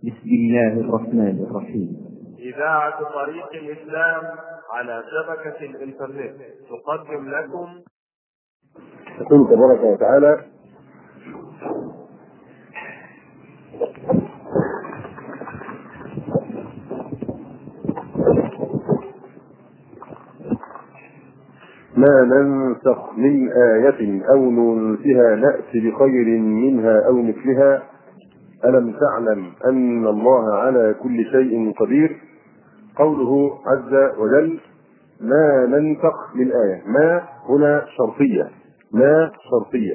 بسم الله الرحمن الرحيم. إذاعة طريق الإسلام على شبكة الإنترنت تقدم لكم يقول تبارك وتعالى: ما ننسخ من آية أو ننسها نأتي بخير منها أو مثلها ألم تعلم أن الله على كل شيء قدير. قوله عز وجل: ما ننسخ من آية، ما هنا شرطية، ما شرطية،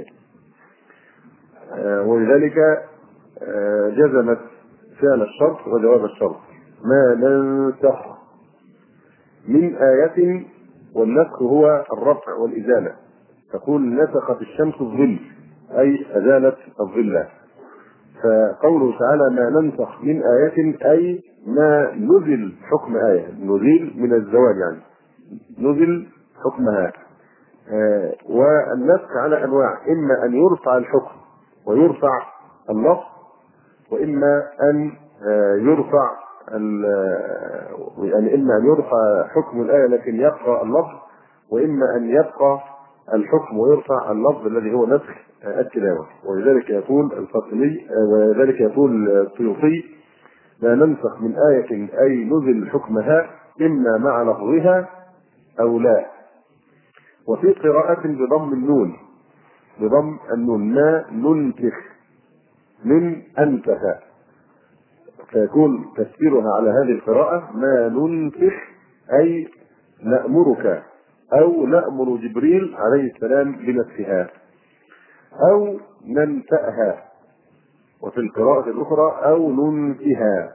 ولذلك جزمت فعل الشرط وجواب الشرط. ما ننسخ من آية، والنسخ هو الرفع والإزالة. تقول نسخت الشمس الظل، أي أزالت الظل. فقوله تعالى ما ننسخ من آية أي ما نزل حكم آية، نزيل من الزوال يعني نزل حكمها. والنسخ على أنواع: إما أن يرفع الحكم ويرفع اللفظ، وإما أن يرفع يعني إما أن يرفع حكم الآية لكن يبقى اللفظ، وإما أن يبقى الحكم ويرفع اللفظ الذي هو نسخ التلاوة. ولذلك يقول الفاطمي وذلك يقول السيوطي: لا ننسخ من آية أي نزل حكمها إما مع لفظها أو لا. وفي قراءة بضم النون، بضم النون: ما ننسخ من أنسخ، فيكون تفسيرها على هذه القراءة: ما ننسخ أي نأمرك أو نأمر جبريل عليه السلام بنسخها، أو ننسأها. وفي القراءة الأخرى: أو ننسها.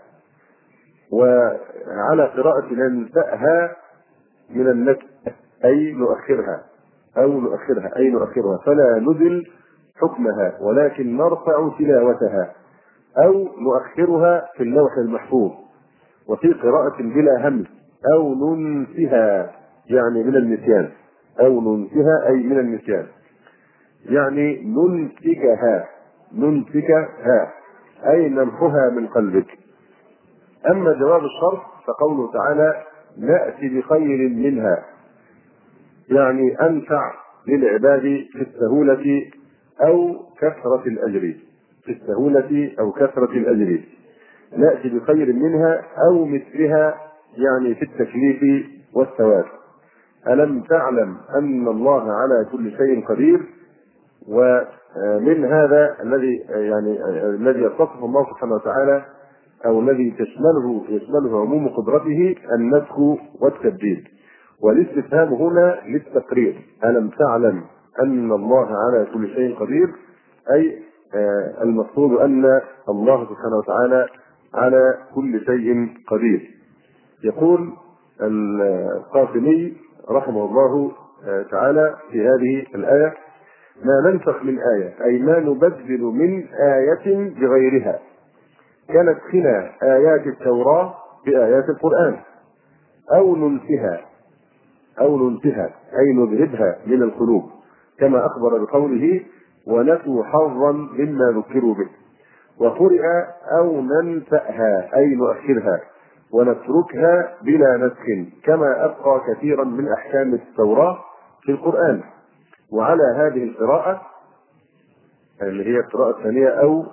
وعلى قراءة ننسأها من النسخ أي نؤخرها، أو نؤخرها أي نؤخرها، فلا نزل حكمها ولكن نرفع تلاوتها، أو نؤخرها في اللوح المحفوظ. وفي قراءة بلا همز: أو ننسها، يعني من النسيان، أو ننسها أي من النسيان، يعني ننسكها، ننسكها أي نمحها من قلبك. أما جواب الشرط فقوله تعالى: نأتي بخير منها، يعني أنفع للعباد في السهولة أو كثرة الأجر، في السهولة أو كثرة الأجر. نأتي بخير منها أو مثلها، يعني في التكليف والثواب. ألم تعلم أن الله على كل شيء قدير. ومن هذا الذي يتصف الله سبحانه وتعالى، أو الذي يشمله عموم قدرته، النسخ والتبديل. والاستفهام هنا للتقرير: ألم تعلم أن الله على كل شيء قدير، أي المقصود أن الله سبحانه وتعالى على كل شيء قدير. يقول القاسمي رحمه الله تعالى في هذه الآية: ما ننسخ من آية أي ما نبدل من آية بغيرها. كانت خلا آيات التوراة بآيات القرآن، أو ننسها، أو ننسها أي نذهبها من القلوب، كما أخبر بقوله: ونسوا حظا مما ذكروا به. وقرئ أو ننسأها أي نؤخرها ونتركها بلا نسخ، كما أبقى كثيرا من أحكام التوراة في القرآن. وعلى هذه القراءة اللي هي القراءة الثانية: أو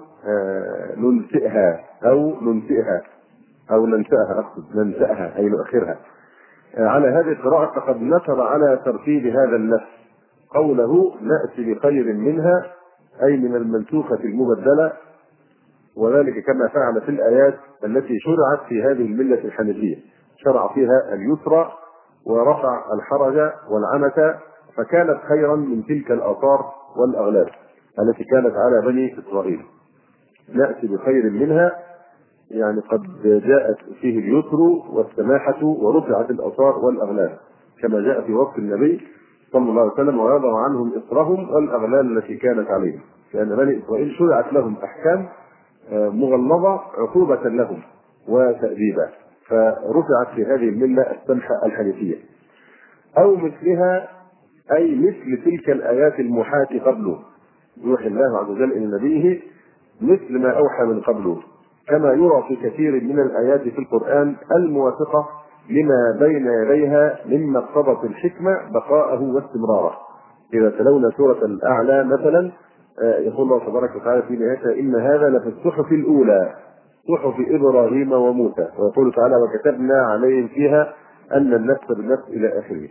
ننسئها، أو ننسئها، أو ننسأها، أقصد ننسأها أي نؤخرها. على هذه القراءة فقد نشر على ترتيب هذا النفس قوله: نأتي بخير منها، أي من المنسوخة المبدلة، وذلك كما فعل في الآيات التي شرعت في هذه الملة الحنيفية، شرع فيها اليسر ورفع الحرج والعنة، فكانت خيرا من تلك الآثار والأغلال التي كانت على بني إسرائيل. نأتي بخير منها، يعني قد جاءت فيه اليسر والسماحة ورفعت الآثار والأغلال، كما جاء في وصف النبي صلى الله عليه وسلم: ويضع عنهم إصرهم والأغلال التي كانت عليهم. لأن بني إسرائيل شرعت لهم أحكام مغلظة عقوبة لهم وتأديبا، فرفعت في هذه الملة السمحة الحنيفية. أو مثلها أي مثل تلك الآيات المحاة قبله، يوحي الله عز وجل إلى نبيه مثل ما أوحى من قبله، كما يرى في كثير من الآيات في القرآن الموافقة لما بين يديها مما اقتضت الحكمة بقاءه واستمراره. إذا تلونا سورة الأعلى مثلا يقول الله تبارك وتعالى في نهايتها إن هذا لفي الصحف الأولى صحف إبراهيم وموسى، ويقول تعالى وكتبنا عليهم فيها أن النفس بالنفس إلى آخره.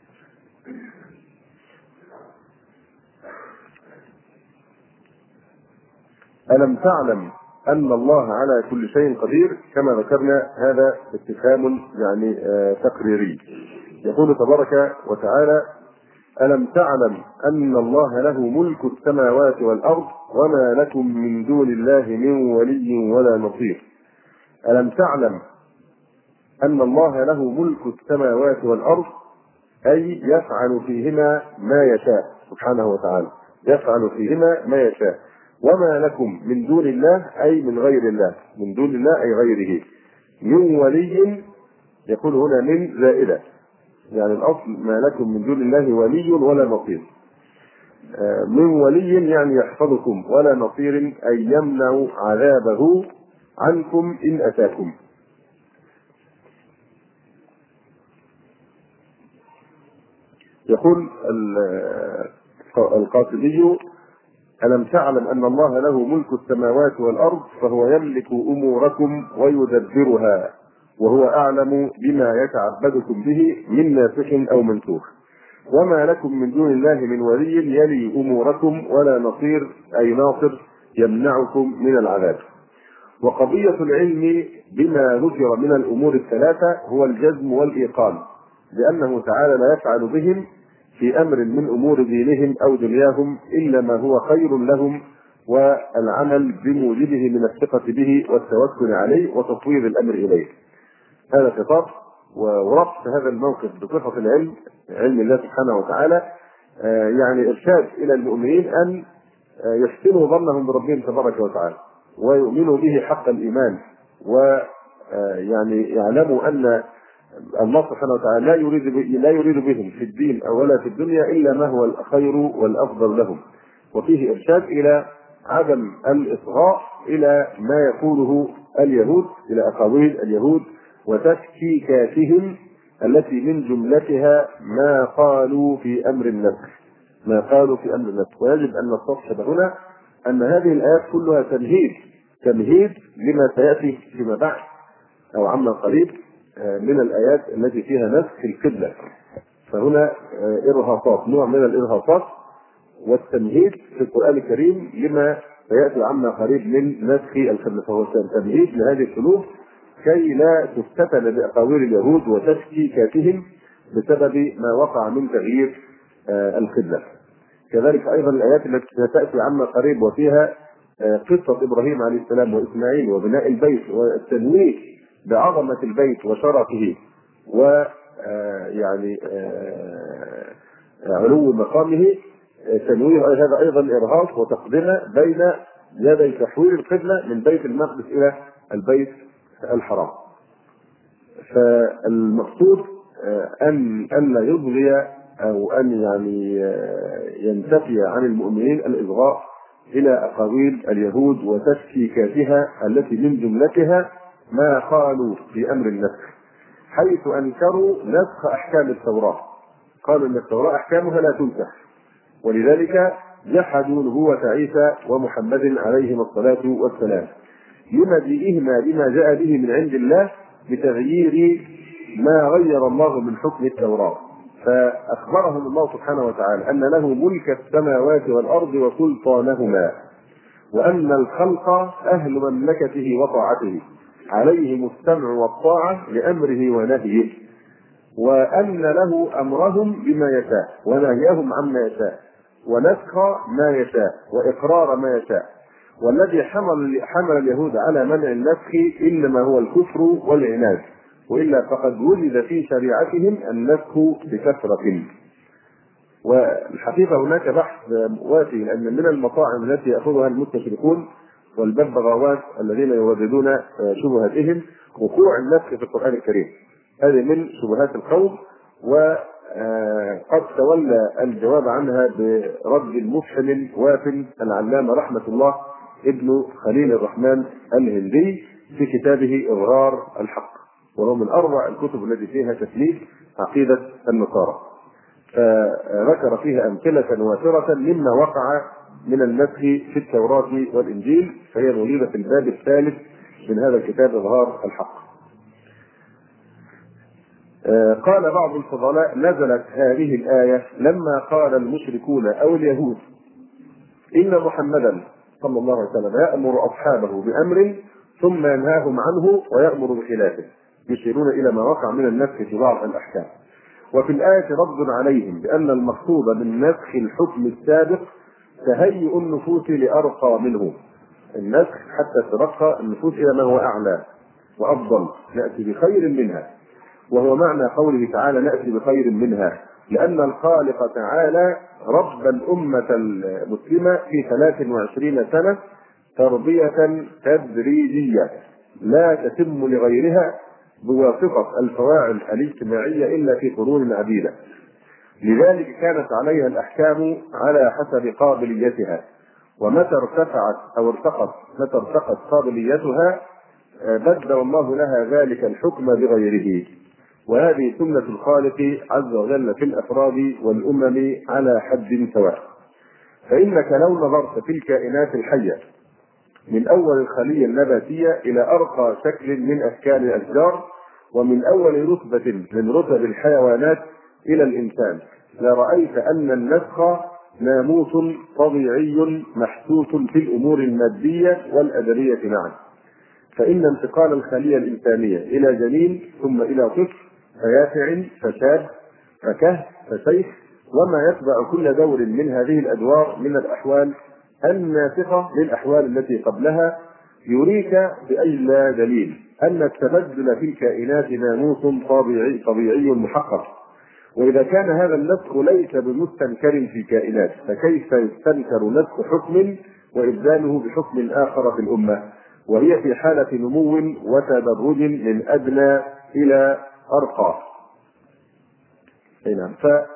ألم تعلم أن الله على كل شيء قدير؟ كما ذكرنا هذا استفهام يعني تقريري. يقول تبارك وتعالى ألم تعلم أن الله له ملك السماوات والأرض وما لكم من دون الله من ولي ولا نصير. ألم تعلم أن الله له ملك السماوات والأرض أي يفعل فيهما ما يشاء سبحانه وتعالى، يفعل فيهما ما يشاء. وما لكم من دون الله أي من غير الله، من دون الله أي غيره. من ولي يقول هنا من زائدة، يعني الأصل ما لكم من دون الله ولي ولا نصير. من ولي يعني يحفظكم، ولا نصير أي يمنع عذابه عنكم إن أتاكم. يقول القاسمي ألم تعلم أن الله له ملك السماوات والأرض فهو يملك أموركم ويدبرها وهو أعلم بما يتعبدكم به من ناسخ أو منسوخ. وما لكم من دون الله من ولي يلي أموركم ولا نصير أي ناصر يمنعكم من العذاب. وقضية العلم بما ذكر من الأمور الثلاثة هو الجزم والإيقان، لأنه تعالى لا يفعل بهم في أمر من أمور دينهم أو دنياهم إلا ما هو خير لهم، والعمل بموجبه من الثقة به والتوكل عليه وتطوير الأمر إليه. هذا خطاب وربط هذا الموقف بصفة العلم، علم الله سبحانه وتعالى، يعني إرشاد إلى المؤمنين أن يحسنوا ظنهم بربهم تبارك وتعالى ويؤمنوا به حق الإيمان، ويعني يعلموا أن الله سبحانه وتعالى لا يريد بهم في الدين أو ولا في الدنيا إلا ما هو الخير والأفضل لهم. وفيه إرشاد إلى عدم الإصغاء إلى ما يقوله اليهود، إلى أقاويل اليهود وتفكيكاتهم التي من جملتها ما قالوا في أمر النسخ، ما قالوا في أمر النسخ. ويجب أن نستوضح هنا أن هذه الآيات كلها تمهيد لما سيأتي فيما بعد أو عما قريب من الآيات التي فيها نسخ القبلة. فهنا إرهاصات، نوع من الإرهاصات والتمهيد في القرآن الكريم لما سيأتي عما قريب من نسخ القبلة، فهو تمهيد لهذه القلوب كي لا تفتتن بأقاويل اليهود وتشكيكاتهم بسبب ما وقع من تغيير القبلة. كذلك أيضا الآيات التي ستأتي عما قريب وفيها قصة إبراهيم عليه السلام وإسماعيل وبناء البيت والتنويه بعظمة البيت وشرفه ويعني علو مقامه، تنويه هذا أيضا إرهاص وتقدمة بين يدي تحويل القبلة من بيت المقدس إلى البيت الحرام. فالمقصود أن لا يبغي أو أن يعني ينتفي عن المؤمنين الإصغاء إلى أقاويل اليهود وتشكيكاتها التي من جملتها ما قالوا في أمر النسخ، حيث أنكروا نسخ أحكام التوراة، قالوا أن التوراة أحكامها لا تنسخ، ولذلك جحدوا نبوة عيسى ومحمد عليهما الصلاة والسلام لمجيئهما بما جاء به من عند الله بتغيير ما غير الله من حكم التوراة. فأخبرهم الله سبحانه وتعالى أن له ملك السماوات والأرض وسلطانهما، وأن الخلق أهل مملكته وطاعته، عليهم السمع والطاعة لأمره ونهيه، وأن له أمرهم بما يشاء ونهيهم عما يشاء ونسخ ما يشاء وإقرار ما يشاء. والذي حمل اليهود على منع النسخ إنما هو الكفر والعناد، وإلا فقد وجد في شريعتهم النسخ بكثرة. والحقيقة هناك بحث وافي، لأن من المطاعم التي يأخذها المستشرقون والببغاوات الذين يرددون شبهاتهم وقوع النسخ في القرآن الكريم. هذه من شبهات القوم، وقد تولى الجواب عنها برد مفحم واف العلامة رحمة الله ابن خليل الرحمن الهندي في كتابه إظهار الحق، وهو من أروع الكتب التي فيها تثليث عقيدة النصارى، فذكر فيها أمثلة وافرة مما وقع من النسخ في التوراة والإنجيل، فهي موجودة في الباب الثالث من هذا الكتاب إظهار الحق. قال بعض الفضلاء: نزلت هذه الآية لما قال المشركون أو اليهود إن محمدا صلى الله عليه وسلم يأمر أصحابه بأمر ثم ينهاهم عنه ويأمر بخلافه، يشيرون إلى ما وقع من النسخ في بعض الأحكام. وفي الآية رد عليهم بأن المقصود من نسخ الحكم السابق تهيئ النفوس لأرقى منه، النسخ حتى ترقى النفوس إلى ما هو أعلى وأفضل، نأتي بخير منها، وهو معنى قوله تعالى نأتي بخير منها، لأن الخالق تعالى رب الأمة المسلمة في 23 سنة تربية تدريجية لا تتم لغيرها بواسطة الفواعل الاجتماعية إلا في قرون عديدة، لذلك كانت عليها الأحكام على حسب قابليتها، ومتى ارتفعت أو ارتقت قابليتها بدل الله لها ذلك الحكم بغيره. وهذه سنة الخالق عز وجل في الأفراد والأمم على حد سواء. فإنك لو نظرت في الكائنات الحية من أول الخلية النباتية إلى أرقى شكل من أشكال الأشجار، ومن أول رتبة من رتب الحيوانات إلى الإنسان، لرأيت أن النسخ ناموس طبيعي محسوس في الأمور المادية والأدبية معا. فإن انتقال الخلية الإنسانية إلى جنين ثم إلى طفل فيافع فشاب فكهف فشيخ وما يتبع كل دور من هذه الأدوار من الأحوال الناسخة للأحوال التي قبلها يريك بأجل دليل أن التبدل في الكائنات ناموس طبيعي محقق. وإذا كان هذا النسخ ليس بمستنكر في الكائنات، فكيف يستنكر نسخ حكم وإبداله بحكم آخر في الأمة وهي في حالة نمو وتدرج من أدنى إلى أرقى؟ نعم.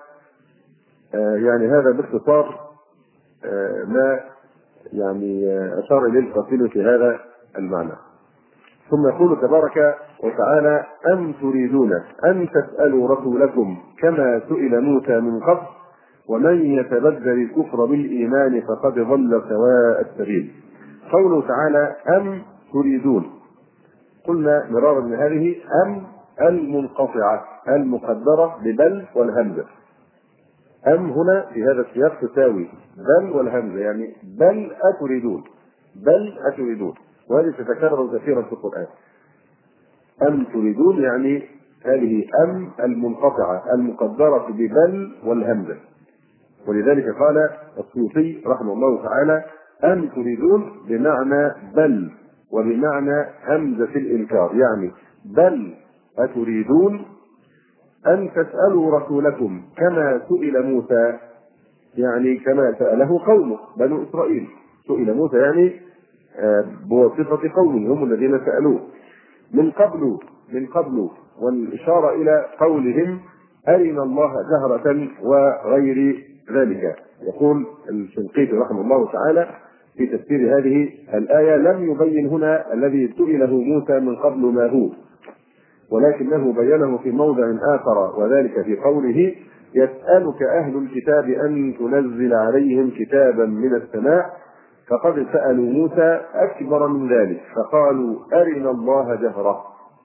يعني هذا باختصار ما يعني أشار إليه القصيد في هذا المعنى. ثم يقول تبارك وتعالى: أم تريدون أن تسألوا رسولكم كما سئل موسى من قبل ومن يتبدل الكفر بالإيمان فقد ضل سواء السبيل. قوله تعالى أم تريدون، قلنا مرارا من هذه أم المنقطعة المقدرة ببل والهمزة. أم هنا في هذا السياق تساوي بل والهمزة، يعني بل أتريدون، بل أتريدون، وهذه تتكرر كثيرا في القرآن. أم تريدون يعني هذه أم المنقطعة المقدرة ببل والهمزة. ولذلك قال السيوطي رحمه الله تعالى: أم تريدون بمعنى بل وبمعنى همزة الإنكار، يعني بل أتريدون أن تسألوا رسولكم كما سئل موسى، يعني كما سأله قومه بنو إسرائيل. سئل موسى يعني بواسطة قومه هم الذين سألوه من قبل، والإشارة إلى قولهم أرنا الله جهرة وغير ذلك. يقول الشنقيطي رحمه الله تعالى في تفسير هذه الآية: لم يبين هنا الذي سئله موسى من قبل ما هو، ولكنه بينه في موضع آخر، وذلك في قوله: يسألك أهل الكتاب أن تنزل عليهم كتابا من السماء، فقد سألوا موسى أكبر من ذلك فقالوا أرنا الله جهرة.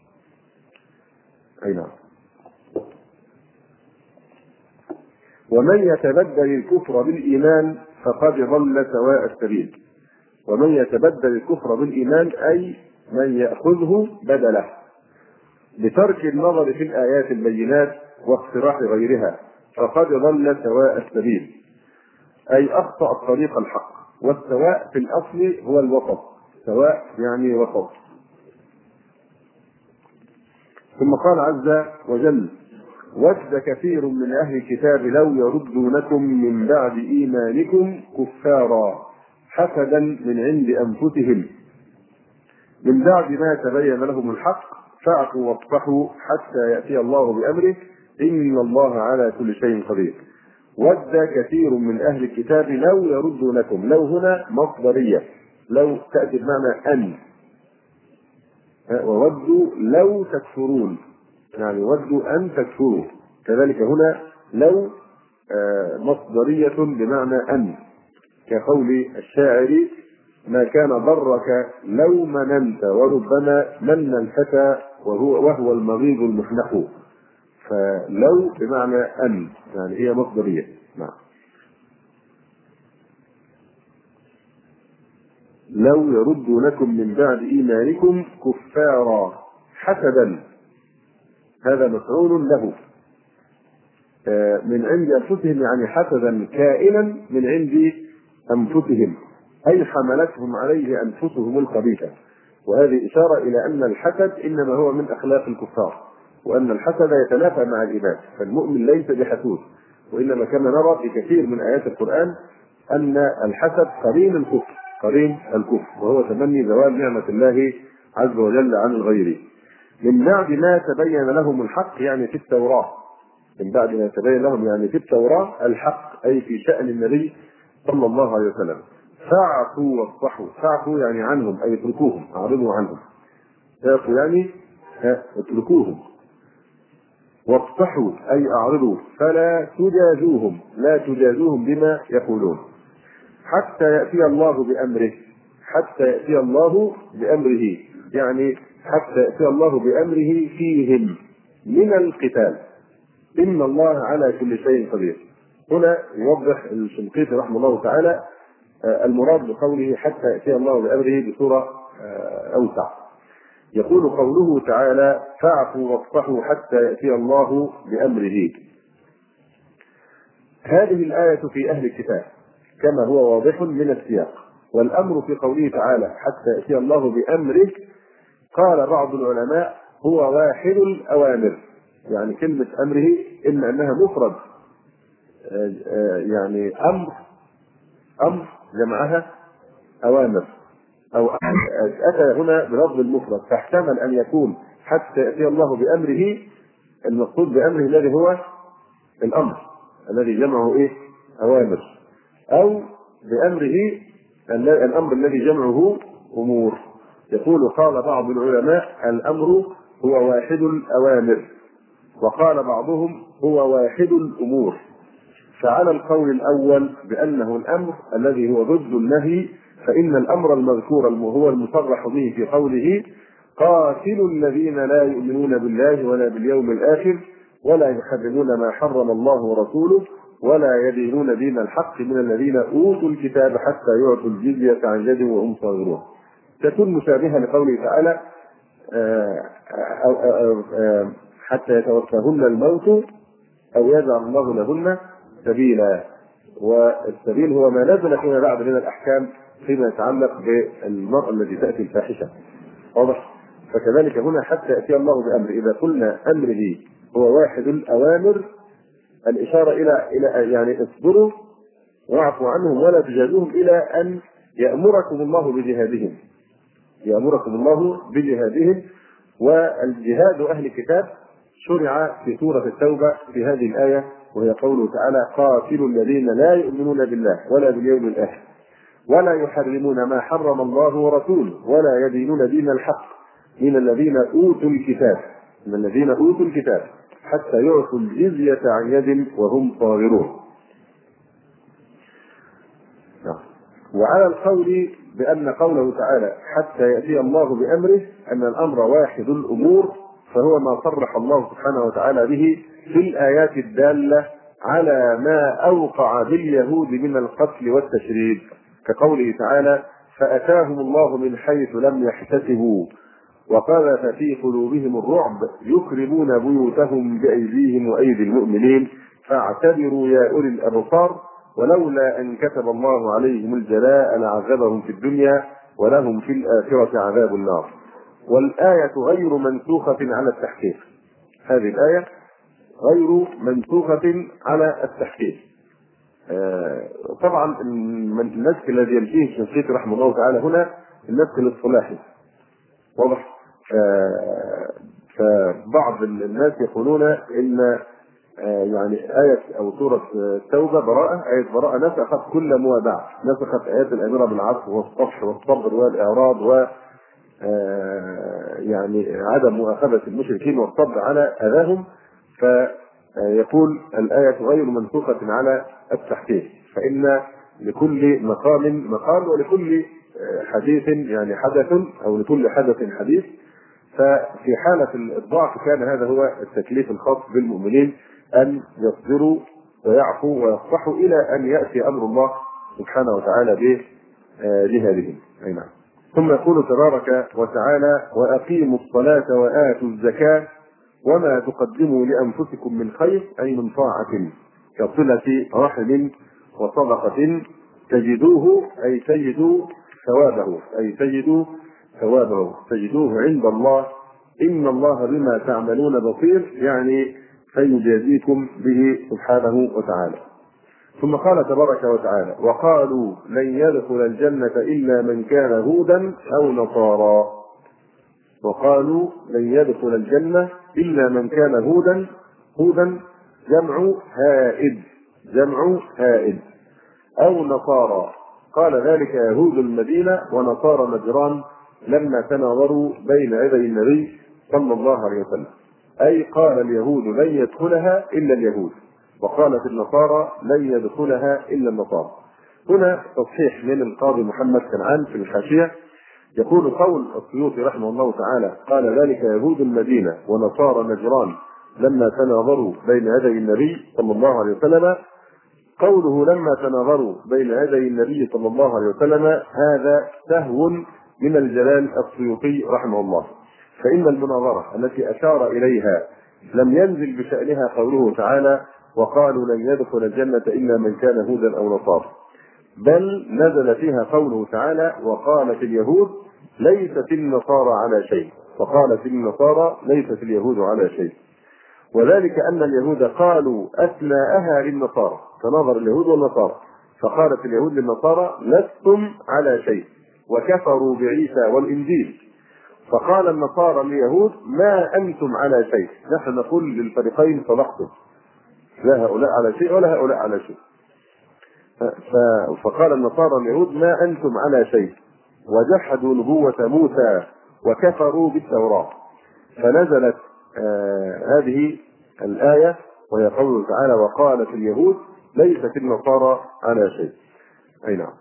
أي نعم. ومن يتبدل الكفر بالإيمان فقد ضل سواء السبيل. ومن يتبدل الكفر بالإيمان أي من يأخذه بدله بترك النظر في الآيات البينات واقتراح غيرها فقد ضل سواء السبيل، أي أخطأ الطريق الحق. والسواء في الأصل هو الوسط، سواء يعني وسط. ثم قال عز وجل: ود كثير من أهل الكتاب لو يردونكم من بعد إيمانكم كفارا حسدا من عند أنفسهم من بعد ما تبين لهم الحق فاعفوا واصفحوا حتى يأتي الله بأمره إن الله على كل شيء قدير. ود كثير من أهل الكتاب لو يردونكم، لو هنا مصدرية، لو تأتي بمعنى أن، وودوا لو تكفرون، يعني ودوا أن تكفروا. كذلك هنا لو مصدرية بمعنى أن، كقول الشاعر: ما كان ضرك لو مننت وربما من الفتى وهو المغيظ المحنق. فلو بمعنى أن، يعني هي مصدرية. نعم. لو يردونكم من بعد إيمانكم كفارا حسدا، هذا مفعول له، من عند أنفسهم، يعني حسدا كائنا من عند أنفسهم، أي حملتهم عليه أنفسهم الخبيثة. وهذه إشارة إلى أن الحسد إنما هو من أخلاق الكفار، وأن الحسد يتنافى مع العباد، فالمؤمن ليس بحسود، وإنما كما نرى في كثير من آيات القرآن أن الحسد قرين الكفر، وهو تمني زوال نعمة الله عز وجل عن الغير. من بعد ما تبين لهم الحق، يعني في التوراة، من بعد ما تبين لهم يعني في التوراة الحق، أي في شأن النبي صلى الله عليه وسلم. فاعفوا واصفحوا، فاعفوا يعني عنهم، أي اتركوهم، أعرضوا عنهم. فاعفوا يعني اتركوهم، واصفحوا أي أعرضوا، فلا تجازوهم، لا تجازوهم بما يقولون، حتى يأتي الله بأمره. حتى يأتي الله بأمره يعني حتى يأتي الله بأمره فيهم من القتال، إن الله على كل شيء قدير. هنا يوضح الشنقيطي رحمه الله تعالى المراد بقوله حتى يأتي الله بأمره بصورة أوسع. يقول قوله تعالى: فاعفوا واصفحوا حتى يأتي الله بأمره. هذه الآية في أهل الكتاب كما هو واضح من السياق، والأمر في قوله تعالى حتى يأتي الله بأمره، قال بعض العلماء هو واحد الأوامر، يعني كلمة أمره إما أنها مفرد، يعني أمر جمعها أوامر، أو أتى هنا بلفظ المفرد، فاحتمل أن يكون حتى يأتي الله بأمره المقصود بأمره الذي هو الأمر الذي جمعه أوامر، أو بأمره الأمر الذي جمعه أمور. يقول قال بعض العلماء الأمر هو واحد الأوامر، وقال بعضهم هو واحد الأمور. فعلى القول الأول بأنه الأمر الذي هو ضد النهي، فإن الأمر المذكور هو المصرح به في قوله: قاتلوا الذين لا يؤمنون بالله ولا باليوم الآخر ولا يحرمون ما حرم الله ورسوله ولا يدينون دين الحق من الذين أوتوا الكتاب حتى يعطوا الجزية عن يد وهم صاغرون. تكون مشابهة لقوله تعالى: حتى يتوفاهن الموت أو يجعل الله لهن سبيلا. والسبيل هو ما نزل فيما بعد من الأحكام فيما يتعلق بالمرأة التي تأتي الفاحشة. واضح؟ فكذلك هنا حتى يأتي الله بأمر، إذا قلنا أمره هو واحد الأوامر، الإشارة إلى يعني اصبروا واعفوا عنهم ولا تجازوهم، إلى أن يأمركم الله بجهادهم، يأمركم الله بجهادهم. والجهاد أهل الكتاب شرع في سورة التوبة في هذه الآية، وهي قوله تعالى: قاتلوا الذين لا يؤمنون بالله ولا باليوم الآخر ولا يحرمون ما حرم الله ورسوله ولا يدينون دين الحق من الذين أوتوا الكتاب حتى يعطوا الجزية عن يد وهم صاغرون. وعلى القول بأن قوله تعالى حتى يأتي الله بأمره أن الأمر واحد الأمور، فهو ما صرح الله سبحانه وتعالى به في الآيات الدالة على ما أوقع باليهود من القتل والتشريد، كقوله تعالى: فأتاهم الله من حيث لم يحتسبوا وقذف في قلوبهم الرعب يخربون بيوتهم بأيديهم وأيدي المؤمنين فاعتبروا يا أولي الأبصار ولولا أن كتب الله عليهم الجلاء لعذبهم في الدنيا ولهم في الآخرة عذاب النار. والآية غير منسوخة على التحقيق، هذه الآية غير منسوخة على التحقيق. طبعا النسخ الذي يمشيه الشنقيطي رحمه الله تعالى هنا النسخ الاصطلاحي، واضح. فبعض الناس يقولون ان يعني آية أو سورة التوبة براءة، آية براءة نسخت كل موادع، نسخت آيات الأمر بالعفو والصفح والصبر والإعراض و يعني عدم مؤاخذة المشركين والصبر على أذاهم، فيقول الآية غير منسوخة على التحقيق، فإن لكل مقام مقال ولكل حديث يعني حدث، أو لكل حدث حديث. ففي حالة الضعف كان هذا هو التكليف الخاص بالمؤمنين، أن يصبروا ويعفوا ويصفحوا إلى أن يأتي أمر الله سبحانه وتعالى بجهادهم. أي نعم. ثم يقول تبارك وتعالى: وأقيموا الصلاة وآتوا الزكاة وما تقدموا لأنفسكم من خير، أي من طاعة كصلة رحم وصدقة تجدوه، أي تجدوا ثوابه، أي تجدوا ثوابه، تجدوه عند الله، إن الله بما تعملون بصير، يعني فيجازيكم به سبحانه وتعالى. ثم قال تبارك وتعالى: وقالوا لن يدخل الجنة إلا من كان هودا أو نصارى. وقالوا لن يدخل الجنة إلا من كان هودا، هودا جمع هائد، جمع هائد، أو نصارى. قال ذلك يهود المدينة ونصارى نجران لما تناظروا بين يدي النبي صلى الله عليه وسلم، أي قال اليهود لن يدخلها إلا اليهود، وقالت النصارى لن يدخلها إلا النصارى. هنا تصحيح من القاضي محمد كنعان في الحاشية، يقول قول السيوطي رحمه الله تعالى: قال ذلك يهود المدينة ونصارى نجران لما تناظروا بين يدي النبي صلى الله عليه وسلم. قوله لما تناظروا بين يدي النبي صلى الله عليه وسلم هذا سهو من الجلال السيوطي رحمه الله، فإن المناظرة التي أشار إليها لم ينزل بشأنها قوله تعالى: وقالوا لن يدخل الجنة إلا من كان هودا أو نصارى، بل نزل فيها قوله تعالى: وقالت اليهود ليست النصارى على شيء، وقالت النصارى ليست اليهود على شيء. وذلك أن اليهود قالوا أثناءها للنصارى، تناظر اليهود والنصارى، فقالت اليهود للنصارى لستم على شيء، وكفروا بعيسى والإنجيل. فقال النصارى لليهود ما أنتم على شيء، نحن نقول للفريقين صدقتم، لا هؤلاء على شيء ولا هؤلاء على شيء. فقال النصارى اليهود ما أنتم على شيء، وجحدوا نبوة موسى وكفروا بالتوراة. فنزلت هذه الآية وهي قوله تعالى: وقالت اليهود ليست النصارى على شيء. أي نعم.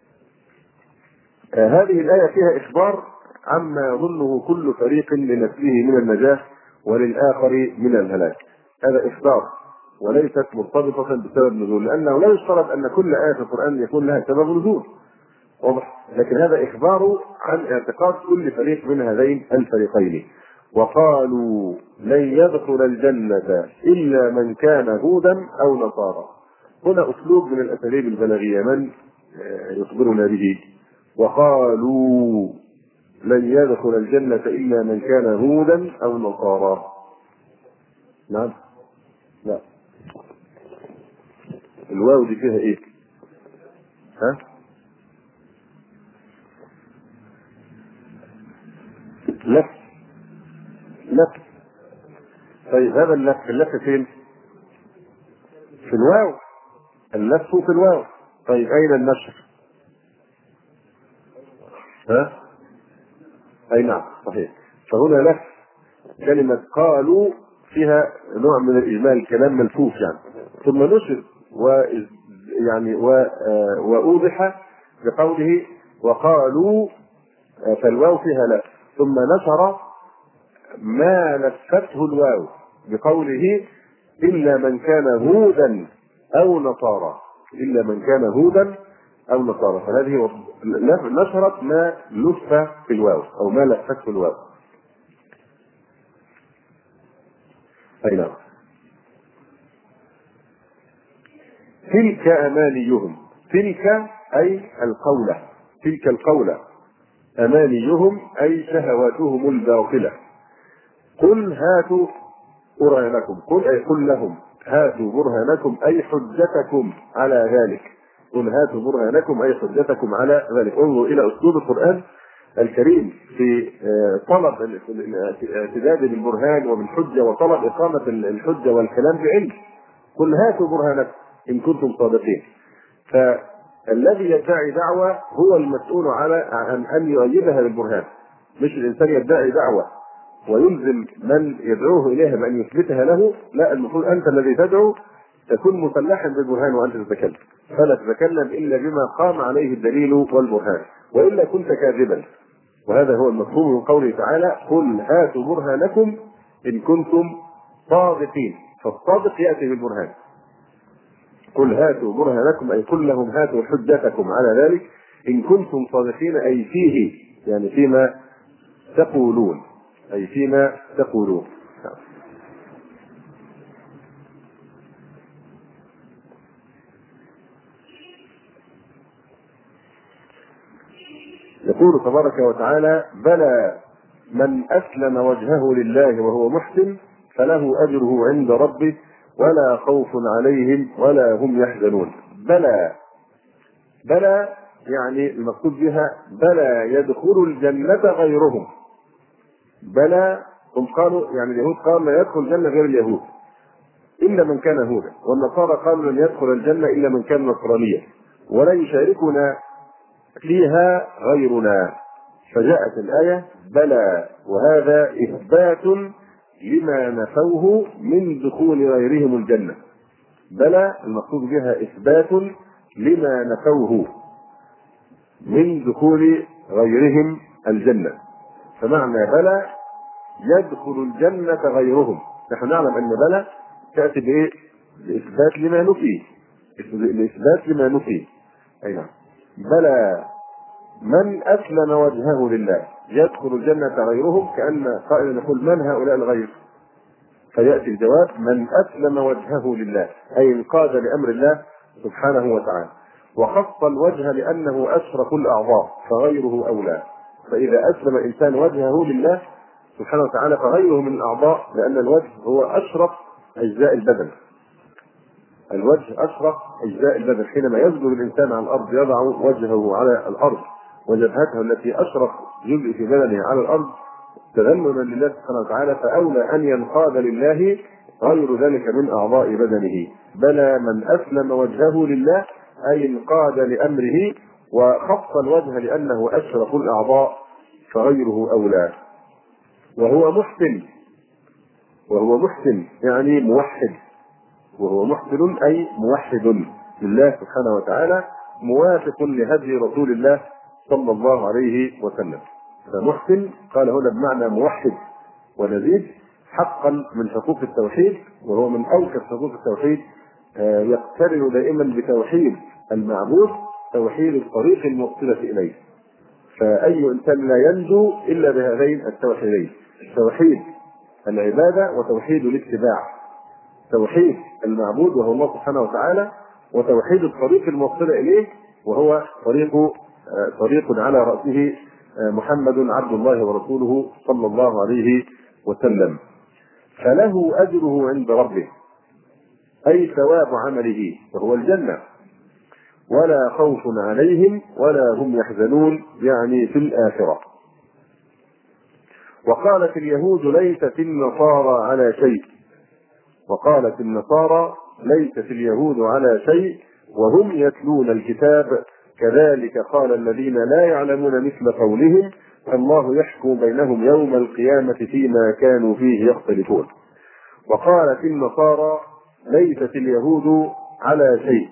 هذه الآية فيها إخبار عما يظنه كل فريق لنفسه من النجاة وللآخر من الهلاك. هذا إخبار وليست مرتبطة بسبب نزول، لأنه لا يشترط أن كل آية في القرآن يكون لها سبب نزول، واضح؟ لكن هذا إخبار عن اعتقاد كل فريق من هذين الفريقين. وقالوا لن يدخل الجنة إلا من كان هودا أو نصارى. هنا أسلوب من الأساليب البلاغية من يخبرنا به. وقالوا لن يدخل الجنة إلا من كان هودا أو نصارى. نعم. لا، الواو دي فيها ايه؟ ها؟ لف. لف. طيب هذا اللف فين؟ في الواو. اللف في الواو. طيب أين النشر؟ ها؟ أي نعم صحيح. فهنا لف. كلمة قالوا فيها نوع من الإجمال، كلام ملفوف يعني، ثم نشر يعني وأوضح بقوله وقالوا، فالواو فيها لف، ثم نشر ما لفته الواو بقوله إلا من كان هودا أو نصارى، إلا من كان هودا أو نصارى. فهذه نشرت ما لف في الواو أو ما لفته في الواو. أي نعم. تلك أمانيهم، تلك أي القولة، تلك القولة، أمانيهم أي شهواتهم الباطلة. قل هاتوا برهانكم، قل أي قل لهم هاتوا برهانكم أي حجتكم على ذلك، قل هاتوا برهانكم أي حجتكم على ذلك. انظروا إلى أسلوب القرآن الكريم في طلب الاعتداد بالبرهان وبالحجة وطلب إقامة الحجة والكلام بعلم. قل هاتوا برهانكم إن كنتم صادقين. فالذي يدعي دعوة هو المسؤول عن أن يؤيدها بالبرهان، مش الانسان يدعي دعوه ويلزم من يدعوه اليها بان يثبتها له، لا، المفروض انت الذي تدعو تكون مسلحا بالبرهان وانت تتكلم، فلا تتكلم الا بما قام عليه الدليل والبرهان، والا كنت كاذبا. وهذا هو المفهوم من قوله تعالى: قل هاتوا برهانكم ان كنتم صادقين، فالصادق ياتي بالبرهان. قل هاتوا برهانكم اي قل لهم هاتوا حجتكم على ذلك ان كنتم صادقين، اي فيه، يعني فيما تقولون، اي فيما تقولون. يقول تبارك وتعالى: بلى من أسلم وجهه لله وهو محسن فله أجره عند ربه ولا خوف عليهم ولا هم يحزنون. بلى، بلى يعني المقصود بها بلى يدخل الجنة غيرهم. بلى، هم قالوا يعني اليهود قالوا لا يدخل الجنة غير اليهود إلا من كان هودا، والنصارى قالوا لن يدخل الجنة إلا من كان نصرانيا، ولا يشاركنا فيها غيرنا. فجاءت الآية بلى، وهذا إثبات لما نفوه من دخول غيرهم الجنة. بلى المقصود بها إثبات لما نفوه من دخول غيرهم الجنة. فمعنى بلى يدخل الجنة غيرهم. نحن نعلم أن بلى تأتي بإيه؟ بإثبات لما نفي، الإثبات لما نفي. أي نعم. بلى من أسلم وجهه لله يدخل الجنة غيرهم، كأن قائل يقول من هؤلاء الغير؟ فيأتي الجواب: من أسلم وجهه لله، أي انقاد لأمر الله سبحانه وتعالى. وخص الوجه لأنه أشرف الأعضاء فغيره أولى. فإذا أسلم الإنسان وجهه لله سبحانه وتعالى فغيره من الأعضاء، لأن الوجه هو أشرف أجزاء البدن. الوجه أشرف أجزاء البدن. حينما يسجد الإنسان على الأرض يضع وجهه على الأرض وجبهته التي أشرف جزء في بدنه على الأرض تذللا لله سبحانه وتعالى، فأولى أن ينقاد لله غير ذلك من أعضاء بدنه. بلى من أسلم وجهه لله أي انقاد لأمره، وخص الوجه لأنه أشرف الأعضاء فغيره أولى. وهو محسن، وهو محسن يعني موحد، وهو محسن أي موحد لله سبحانه وتعالى، موافق لهدي رسول الله صلى الله عليه وسلم. فمحسن قال هنا بمعنى موحد، ونزيد حقا من حقوق التوحيد، وهو من أوكد حقوق التوحيد. يقترن دائما بتوحيد المعبود، توحيد الطريق الموصلة إليه. فأي إنسان لا ينجو إلا بهذين التوحيدين: توحيد العبادة وتوحيد الاتباع. توحيد المعبود وهو الله سبحانه وتعالى، وتوحيد الطريق الموصلة إليه وهو طريق على رأسه محمد عبد الله ورسوله صلى الله عليه وسلم. فله أجره عند ربه أي ثواب عمله وهو الجنة، ولا خوف عليهم ولا هم يحزنون، يعني في الآخرة. وقالت اليهود ليست النصارى على شيء، وقالت النصارى ليست اليهود على شيء وهم يتلون الكتاب كذلك قال الذين لا يعلمون مثل قولهم الله يحكم بينهم يوم القيامة فيما كانوا فيه يختلفون. وقالت النصارى ليست اليهود على شيء،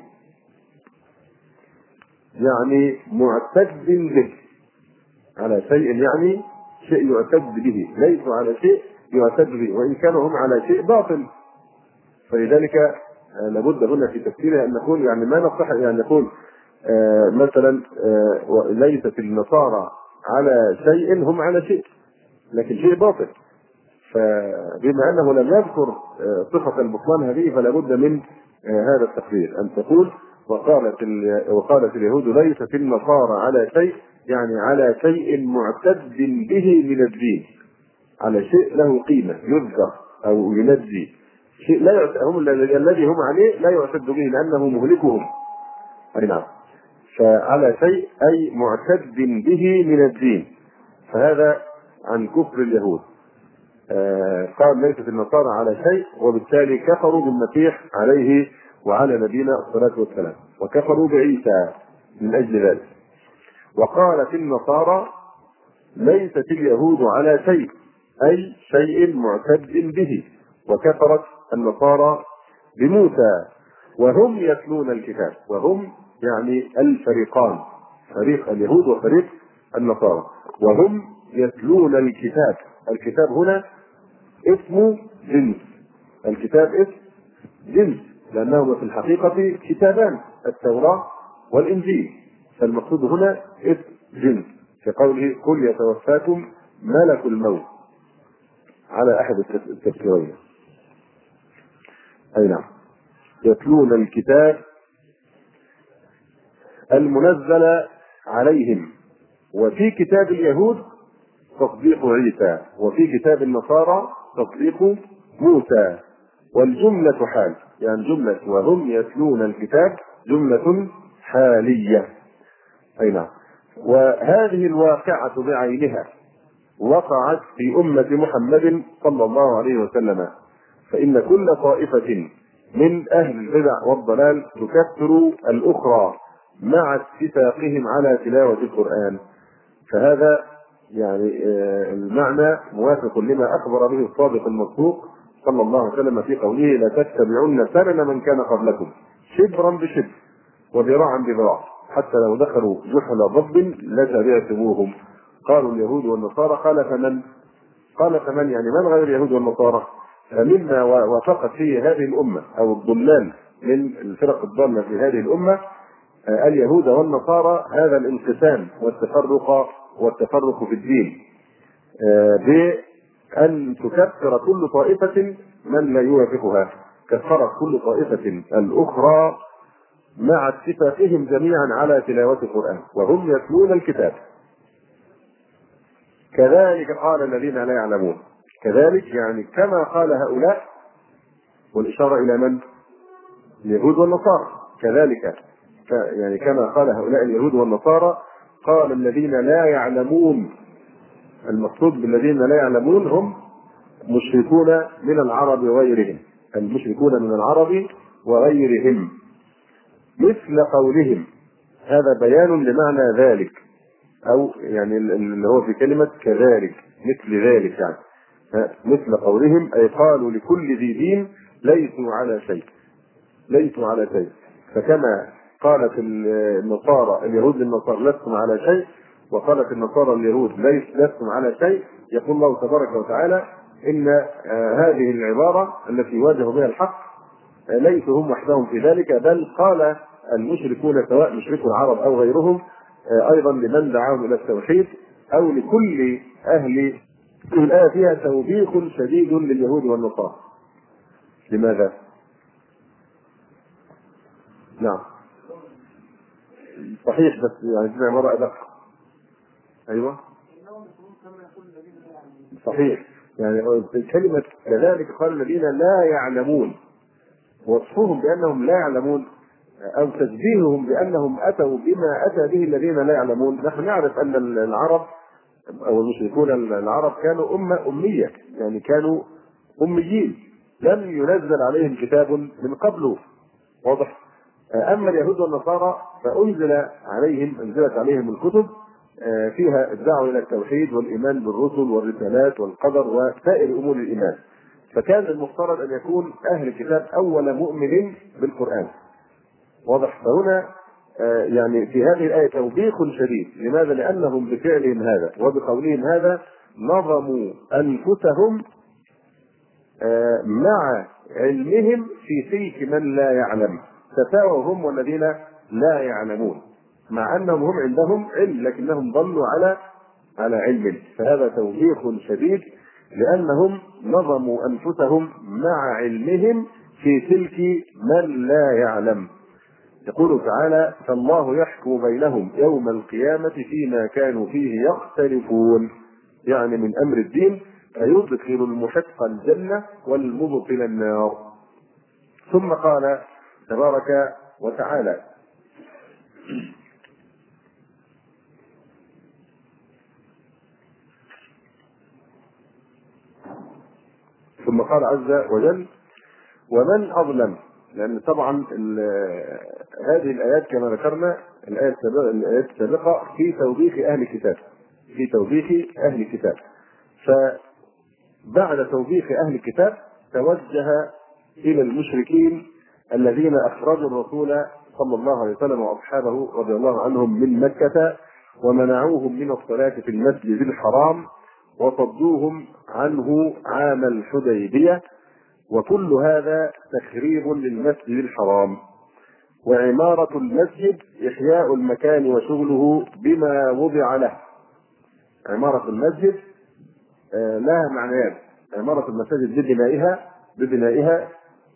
يعني معتد به، على شيء يعني شيء يعتد به، ليسوا على شيء يعتد به، وإن كانوا هم على شيء باطل. فلذلك لابد هنا في تفسيرها أن نقول يعني ما نصح يعني نقول مثلا ليست النصارى على شيء هم على شيء، لكن شيء باطل. فبما أنه لم يذكر صفة البطلان هذه فلا بد من هذا التقرير، أن تقول وقالت اليهود ليست النصارى على شيء، يعني على شيء معتد به من الدين، على شيء له قيمة يذكر أو ينجي، شيء لا هم الذي هم عليه لا يعتد به لأنه مهلكهم. أي نعم. فعلى شيء أي معتد به من الدين، فهذا عن كفر اليهود. قال ليست النصارى على شيء، وبالتالي كفروا بالمسيح عليه وعلى نبينا الصلاة والسلام، وكفروا بعيسى من أجل ذلك. وقالت النصارى ليست اليهود على شيء، أي شيء معتد به، وكفرت النصارى بموسى وهم يتلون الكتاب. وهم يعني الفريقان، فريق اليهود وفريق النصارى، وهم يتلون الكتاب. الكتاب هنا اسمه جنس، الكتاب اسم جنس، لأنهما في الحقيقة كتابان، التوراة والإنجيل، فالمقصود هنا اسم جنس في قوله قل يتوفاكم ملك الموت على أحد التفسيرين. أي نعم، يتلون الكتاب المنزل عليهم. وفي كتاب اليهود تصديق عيسى، وفي كتاب النصارى تصديق موسى، والجملة حال، يعني جملة وهم يتلون الكتاب جملة حالية. أي نعم. وهذه الواقعة بعينها وقعت في أمة محمد صلى الله عليه وسلم، فإن كل طائفة من أهل البدع والضلال تكفر الأخرى مع اتفاقهم على تلاوة القرآن. فهذا يعني المعنى موافق لما أخبر به الصادق المصدوق صلى الله عليه وسلم في قوله لتتبعن سنن من كان قبلكم شبرا بشبر وذراعا بذراع حتى لو دخلوا جحر ضب لتبعتموهم. قالوا اليهود والنصارى قال فمن يعني من غير اليهود والنصارى؟ فمما وافقت فيه هذه الأمة أو الضلال من الفرق الضالة في هذه الأمة اليهود والنصارى هذا الانقسام والتفرق في الدين، بأن تكفر كل طائفة من لا يوافقها، كفرت كل طائفة الأخرى مع اتفاقهم جميعا على تلاوة القرآن وهم يتلون الكتاب. كذلك قال الذين لا يعلمون، كذلك يعني كما قال هؤلاء، والإشارة إلى من؟ اليهود والنصارى. كذلك يعني كما قال هؤلاء اليهود والنصارى قال الذين لا يعلمون. المقصود بالذين لا يعلمون هم مشركون من العرب وغيرهم، المشركون من العرب وغيرهم، مثل قولهم. هذا بيان لمعنى ذلك، أو يعني اللي هو في كلمة كذلك مثل ذلك، يعني مثل قولهم أي قالوا لكل ذي دين ليسوا على شيء. فكما قالت النصارى اليهود للنصارى لستم على شيء، وقالت النصارى اليهود لستم على شيء، يقول الله تبارك وتعالى إن هذه العبارة التي واجهوا بها الحق ليسوا هم وحدهم في ذلك، بل قال المشركون سواء مشركو العرب أو غيرهم أيضا لمن دعاهم إلى التوحيد أو لكل أهل. الآية فيها توبيخ شديد لليهود والنصارى. لماذا؟ نعم صحيح، بس يعني في عبارة أدق. أيوة صحيح، يعني كلمة كذلك قال الذين لا يعلمون، وصفهم بأنهم لا يعلمون أو تشبيههم بأنهم أتوا بما أتى به الذين لا يعلمون. نحن نعرف أن العرب أو المشركون العرب كانوا أمة أمية، يعني كانوا أميين لم ينزل عليهم كتاب من قبله، واضح. أما اليهود والنصارى أنزلت عليهم الكتب فيها الدعوة إلى التوحيد والإيمان بالرسل والرسالات والقدر وسائر أمور الإيمان، فكان المفترض أن يكون أهل الكتاب أول مؤمن بالقرآن، واضح. فهنا يعني في هذه الآية توبيخ شديد. لماذا؟ لأنهم بفعلهم هذا وبقولهم هذا نظموا أنفسهم مع علمهم في سيف من لا يعلم، تساووا هم والذين لا يعلمون، مع أنهم هم عندهم علم لكنهم ضلوا على علم. فهذا توبيخ شديد لأنهم نظموا أنفسهم مع علمهم في سلك من لا يعلم. يقول تعالى فالله يحكم بينهم يوم القيامة فيما كانوا فيه يختلفون، يعني من أمر الدين، فيدخل المحق الجنة والمبطل النار. ثم قال تبارك وتعالى ثم قال عز وجل ومن أظلم، لأن طبعا هذه الآيات كما ذكرنا الآيات السابقة في توبيخ أهل الكتاب، في توبيخ أهل الكتاب. فبعد توبيخ أهل الكتاب توجه إلى المشركين الذين أخرجوا الرسول صلى الله عليه وسلم وأصحابه رضي الله عنهم من مكة ومنعوهم من الصلاة في المسجد الحرام وصدوهم عنه عام الحديبية، وكل هذا تخريب للمسجد الحرام. وعمارة المسجد إحياء المكان وشغله بما وضع له. عمارة المسجد لها معنيان: عمارة المساجد ببنائها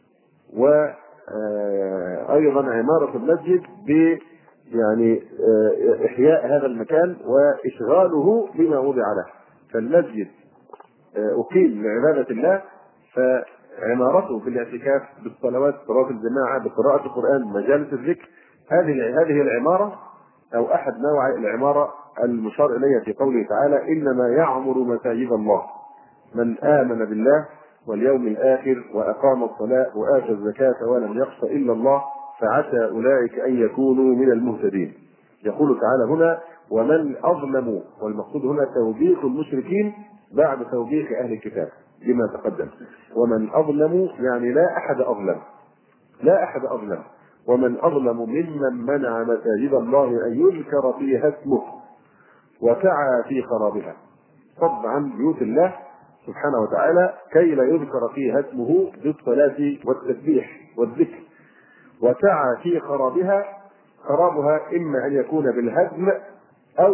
وأيضا عمارة المسجد يعني إحياء هذا المكان وإشغاله بما وضع له. فالمسجد أقيم لعبادة الله، فعمارته بالاعتكاف بالصلوات، صلاة الجماعة، بقراءة القرآن، مجالس الذكر، هذه العمارة أو أحد نوع العمارة المشار إليها في قوله تعالى: إنما يعمر مساجد الله من آمن بالله واليوم الآخر وأقام الصلاة وآتى الزكاة ولم يخش إلا الله فعسى أولئك أن يكونوا من المهتدين. يقول تعالى هنا: ومن أظلم، والمقصود هنا توبيخ المشركين بعد توبيخ أهل الكتاب بما تقدم. ومن أظلم يعني لا أحد أظلم. ومن أظلم ممن منع مساجد الله أن يذكر فيها اسمه وسعى في خرابها. صد عن بيوت الله سبحانه وتعالى كي لا يذكر فيها اسمه بالصلاة والتسبيح والذكر، وسعى في خرابها. خرابها إما أن يكون بالهدم أو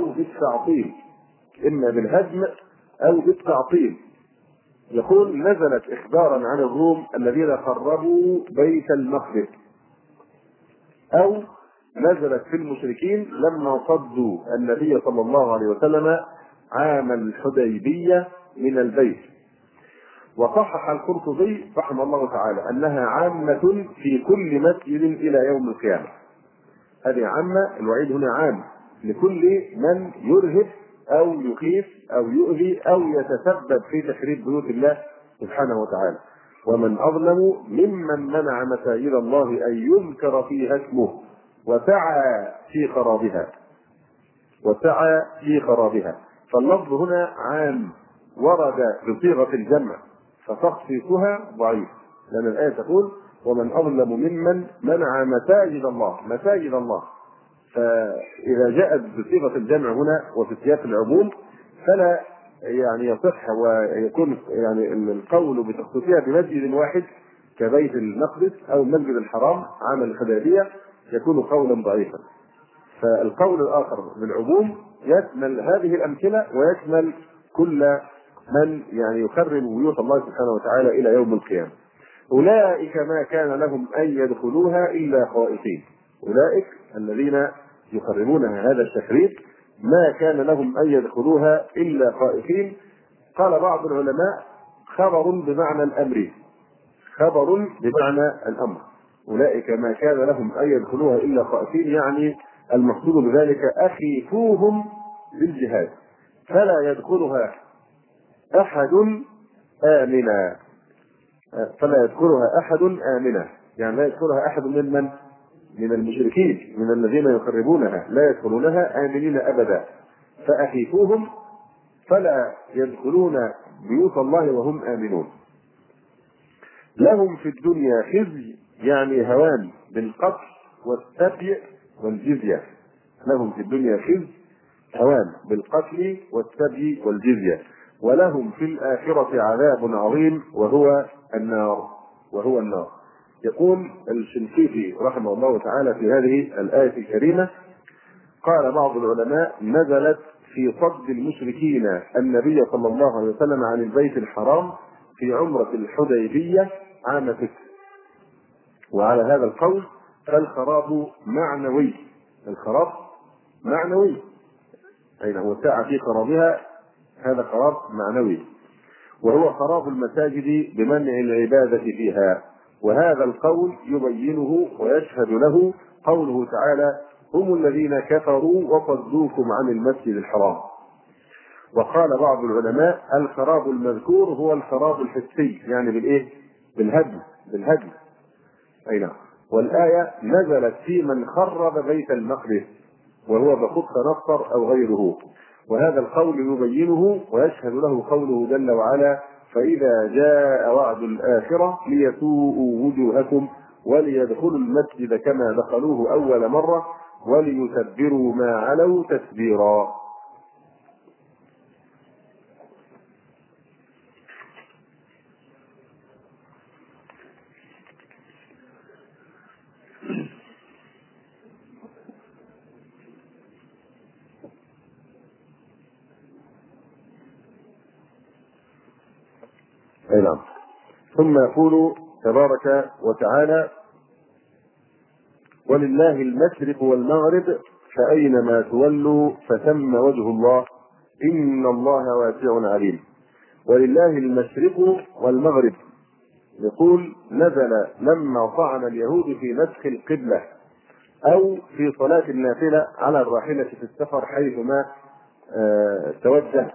بالتعطيل. يقول: نزلت إخبارا عن الروم الذين خربوا بيت المقدس، أو نزلت في المشركين لما صدوا النبي صلى الله عليه وسلم عام الحديبية من البيت. وصحح القرطبي رحمه الله تعالى أنها عامة في كل مسجد إلى يوم القيامة. هذه عامة، الوعيد هنا عام لكل من يرهب أو يخيف أو يؤذي أو يتسبب في تخريب بيوت الله سبحانه وتعالى. ومن أظلم ممن منع مساجد الله أن يذكر فيها اسمه وسعى في خرابها. فاللفظ هنا عام ورد بصيغة الجمع، فتخصيصها ضعيف، لأن الآية تقول: ومن أظلم ممن منع مساجد الله. فإذا جاءت بصيغة الجمع هنا وفي سياق العموم فلا يعني يصح ويكون يعني القول بتخصيصها بمسجد واحد كبيت المقدس أو المسجد الحرام عام الحديبية يكون قولا ضعيفا. فالقول الآخر بالعموم يشمل هذه الأمثلة ويشمل كل من يعني يخرب بيوت الله سبحانه وتعالى إلى يوم القيامة. أولئك ما كان لهم أن يدخلوها إلا خائفين. أولئك الذين يخربون هذا التخريب ما كان لهم أن يدخلوها إلا خائفين. قال بعض العلماء: خبر بمعنى الأمر. أولئك ما كان لهم أن يدخلوها إلا خائفين، يعني المقصود بذلك أخيفوهم بالجهاد فلا يدخلها أحد آمنا. يعني لا يدخلها أحد من المشركين من الذين يخربونها، لا يدخلونها آمنين أبدا. فأخيفوهم فلا يدخلون بيوت الله وهم آمنون. لهم في الدنيا خزي يعني هوان بالقتل والسبي والجزية. لهم في الدنيا خزي هوان بالقتل والسبي والجزية، ولهم في الآخرة عذاب عظيم وهو النار. يقول الشنقيطي رحمه الله تعالى في هذه الآية الكريمة: قال بعض العلماء: نزلت في صد المشركين النبي صلى الله عليه وسلم عن البيت الحرام في عمرة الحديبية عام 6. وعلى هذا القول فالخراب معنوي، أين هو سعى في خرابها، هذا خراب معنوي، وهو خراب المساجد بمنع العبادة فيها. وهذا القول يبينه ويشهد له قوله تعالى: هم الذين كفروا وصدوكم عن المسجد الحرام. وقال بعض العلماء: الخراب المذكور هو الخراب الحسي، يعني بالهدم. أي نعم. والآية نزلت في من خرب بيت المقدس وهو بخط نصر أو غيره. وهذا القول يبينه ويشهد له قوله جل وعلا: فإذا جاء وعد الآخرة ليسوءوا وجوهكم وليدخلوا المسجد كما دخلوه أول مرة وليتبروا ما علوا تتبيرا. أي نعم. ثم يقول تبارك وتعالى: ولله المشرق والمغرب فأينما تولوا فثم وجه الله إن الله واسع عليم. ولله المشرق والمغرب، يقول نزل لما طعن اليهود في نسخ القبلة أو في صلاة النافلة على الراحلة في السفر حيثما توجهت،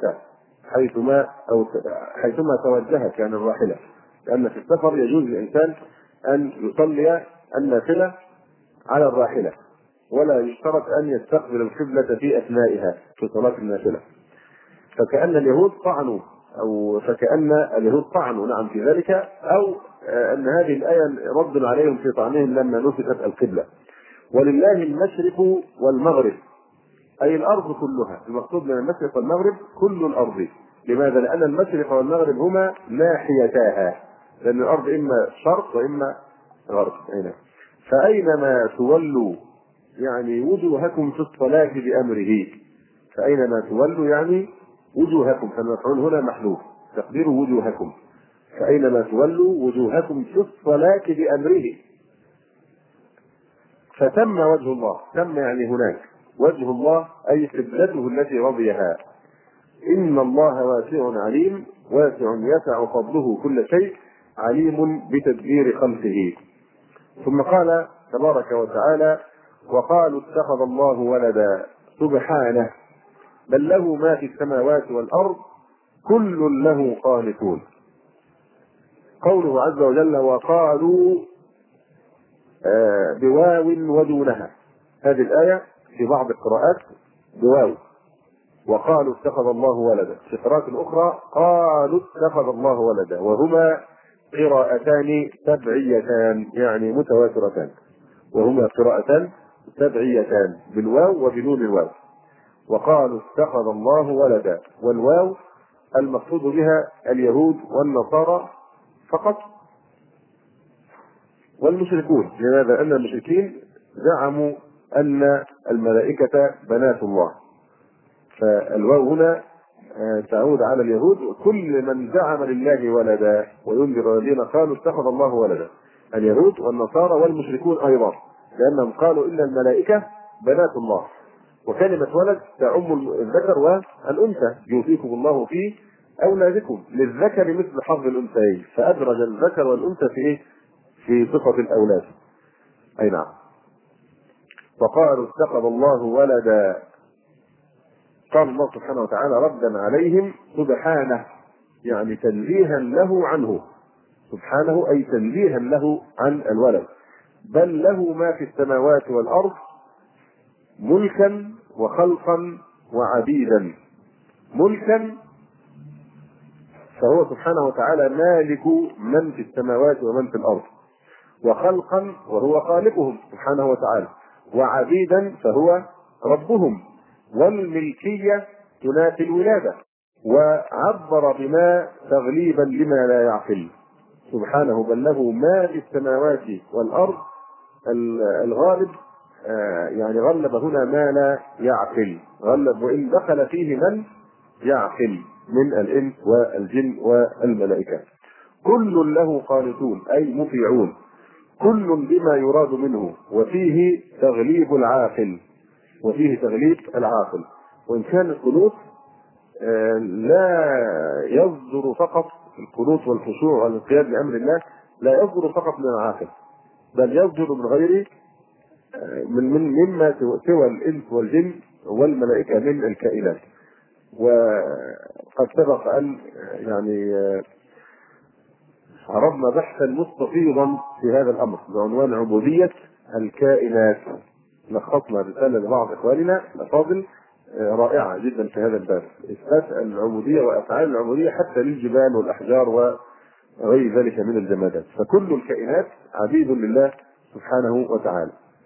حيثما توجهت يعني الراحلة، لأن في السفر يجوز للإنسان أن يصلي النافلة على الراحلة ولا يشترط أن يستقبل القبلة في أثنائها في صلاة النافلة. فكأن اليهود طعنوا نعم في ذلك، أو أن هذه الآية رد عليهم في طعنهم لما نسخت القبلة. ولله المشرق والمغرب أي الأرض كلها، المقصود من المشرق والمغرب كل الأرض. لماذا؟ لأن المشرق والمغرب هما ناحيتاها، لأن الأرض إما شرق وإما غرب. فأينما تولوا يعني وجوهكم في الصلاة بأمره، فأينما تولوا يعني وجوهكم، فالمفعول هنا محذوف تقدير وجوهكم، فأينما تولوا وجوهكم في الصلاة بأمره فتم وجه الله. تم يعني هناك وجه الله أي قبلته التي رضيها. إن الله واسع عليم، واسع يسع فضله كل شيء، عليم بتدبير خلقه. ثم قال تبارك وتعالى: وقالوا اتخذ الله ولدا سبحانه بل له ما في السماوات والأرض كل له قانتون. قوله عز وجل: وقالوا بواو ودونها، هذه الآية في بعض القراءات بواو، وقالوا اتخذ الله ولدا، في قراءة أخرى قالوا اتخذ الله ولدا، وهما قراءتان سبعيتان يعني متواترتان، وهما قراءتان سبعيتان بالواو وبدون الواو. وقالوا اتخذ الله ولدا، والواو المقصود بها اليهود والنصارى فقط والمشركون. لماذا؟ أن المشركين زعموا أن الملائكة بنات الله، فالواو هنا تعود على اليهود، كل من زعم لله ولدا، وينذر الذين قالوا اتخذ الله ولدا، اليهود والنصارى والمشركون أيضا، لأنهم قالوا إن الملائكة بنات الله، وكلمة ولد تعم الذكر والأنثى، يوصيكم الله في أولادكم للذكر مثل حظ الأنثيين، فأدرج الذكر والأنثى في صفة الأولاد. أي نعم. وقالوا اتخذ الله ولدا، قال الله سبحانه وتعالى ردا عليهم سبحانه يعني تنزيها له عنه، سبحانه أي تنزيها له عن الولد، بل له ما في السماوات والأرض ملكا وخلقا وعبيدا. ملكا فهو سبحانه وتعالى مالك من في السماوات ومن في الأرض، وخلقا وهو خالقهم سبحانه وتعالى، وعبيدا فهو ربهم، والملكية تنافي الولادة. وعبر بما تغليبا لما لا يعقل سبحانه، بل له ما في السماوات والأرض، الغالب يعني غلب هنا ما لا يعقل، غلب وإن دخل فيه من يعقل من الإنس والجن والملائكة. كل له قانتون أي مطيعون، كل بما يراد منه، وفيه تغليب العاقل، وإن كان القنوت لا يصدر فقط، القنوت والخشوع والانقياد لأمر الله لا يصدر فقط من العاقل، بل يصدر من غيره مما سوى الإنس والجن والملائكة من الكائنات. وقد سبق أن يعني عرضنا بحثا مستفيضا في هذا الأمر بعنوان عبودية الكائنات، لخصنا رسالة لبعض إخواننا الأفاضل رائعة جدا في هذا الباب، إثبات العبودية وأفعال العبودية حتى للجبال والأحجار وغير ذلك من الجمادات، فكل الكائنات عبيد لله سبحانه وتعالى.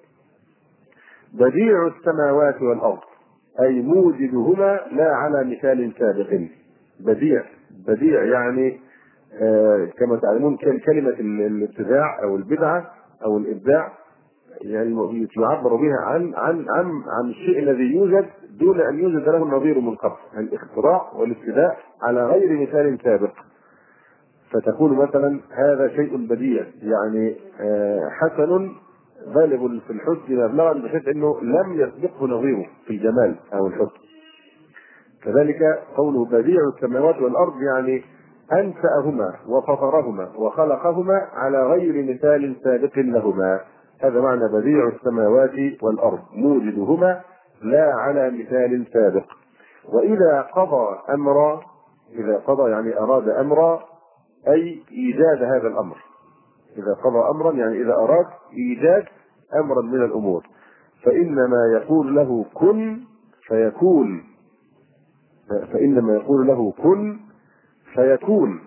بديع السماوات والأرض أي موجدهما لا على مثال سابق. بديع يعني كما تعلمون كلمة الابتداع أو البدعة أو الإبداع يعني يعبر بها عن الشيء الذي يوجد دون أن يوجد له نظير من قبل، الاختراع والابتداع على غير مثال سابق. فتقول مثلا هذا شيء بديع يعني حسن بالغ في الحسن مبلغا بحيث انه لم يسبقه نظيره في الجمال او الحسن. كذلك قوله بديع السماوات والارض يعني انشأهما وفطرهما وخلقهما على غير مثال سابق لهما، هذا معنى بديع السماوات والارض موجدهما لا على مثال سابق. واذا قضى امرا، اذا قضى يعني اراد امرا اي ايجاد هذا الامر، اذا قضى امرا يعني اذا اراد ايجاد امرا من الامور فانما يقول له كن فيكون، فانما يقول له كن فيكون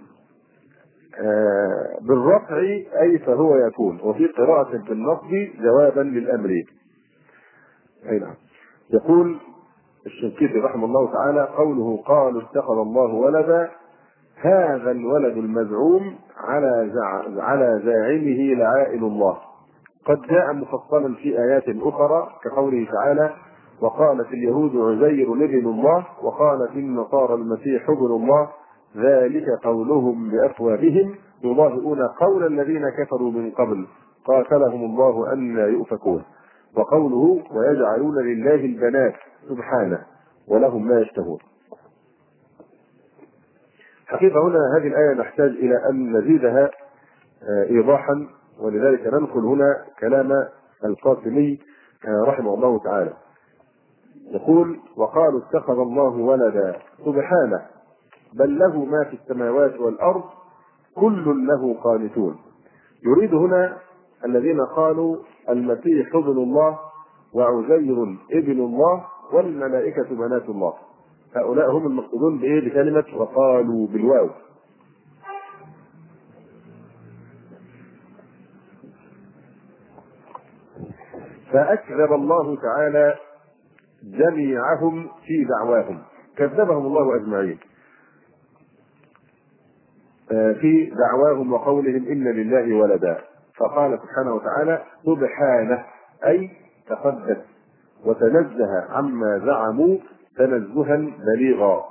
بالرفع اي فهو يكون، وفي قراءة بالنصب جوابا للامر. اي نعم. يقول الشنقيطي رحمه الله تعالى قوله قالوا اتخذ الله ولدا، هذا الولد المزعوم على زاعمه لعائل الله، قد جاء مفصلا في آيات أخرى كقوله تعالى وقالت اليهود عزير ابن الله وقالت النصارى المسيح ابن الله ذلك قولهم بأفواههم يضاهئون قول الذين كفروا من قبل قاتلهم الله أن يؤفكون. وقوله ويجعلون لله البنات سبحانه ولهم ما يشتهون. حقيقة هنا هذه الآية نحتاج إلى أن نزيدها إيضاحا، ولذلك ننقل هنا كلام القاسمي رحمه الله تعالى. يقول وقالوا اتخذ الله ولدا سبحانه بل له ما في السماوات والأرض كل له قانتون. يريد هنا الذين قالوا المسيح ابن الله وعزير ابن الله والملائكة بنات الله، هؤلاء هم المقصودون بإيه بكلمة وقالوا بالواو. فأكذب الله تعالى جميعهم في دعواهم، كذبهم الله أجمعين في دعواهم وقولهم إن لله ولدا، فقال سبحانه وتعالى سبحانه أي تقدس وتنزه عما زعموا تنزها بليغا.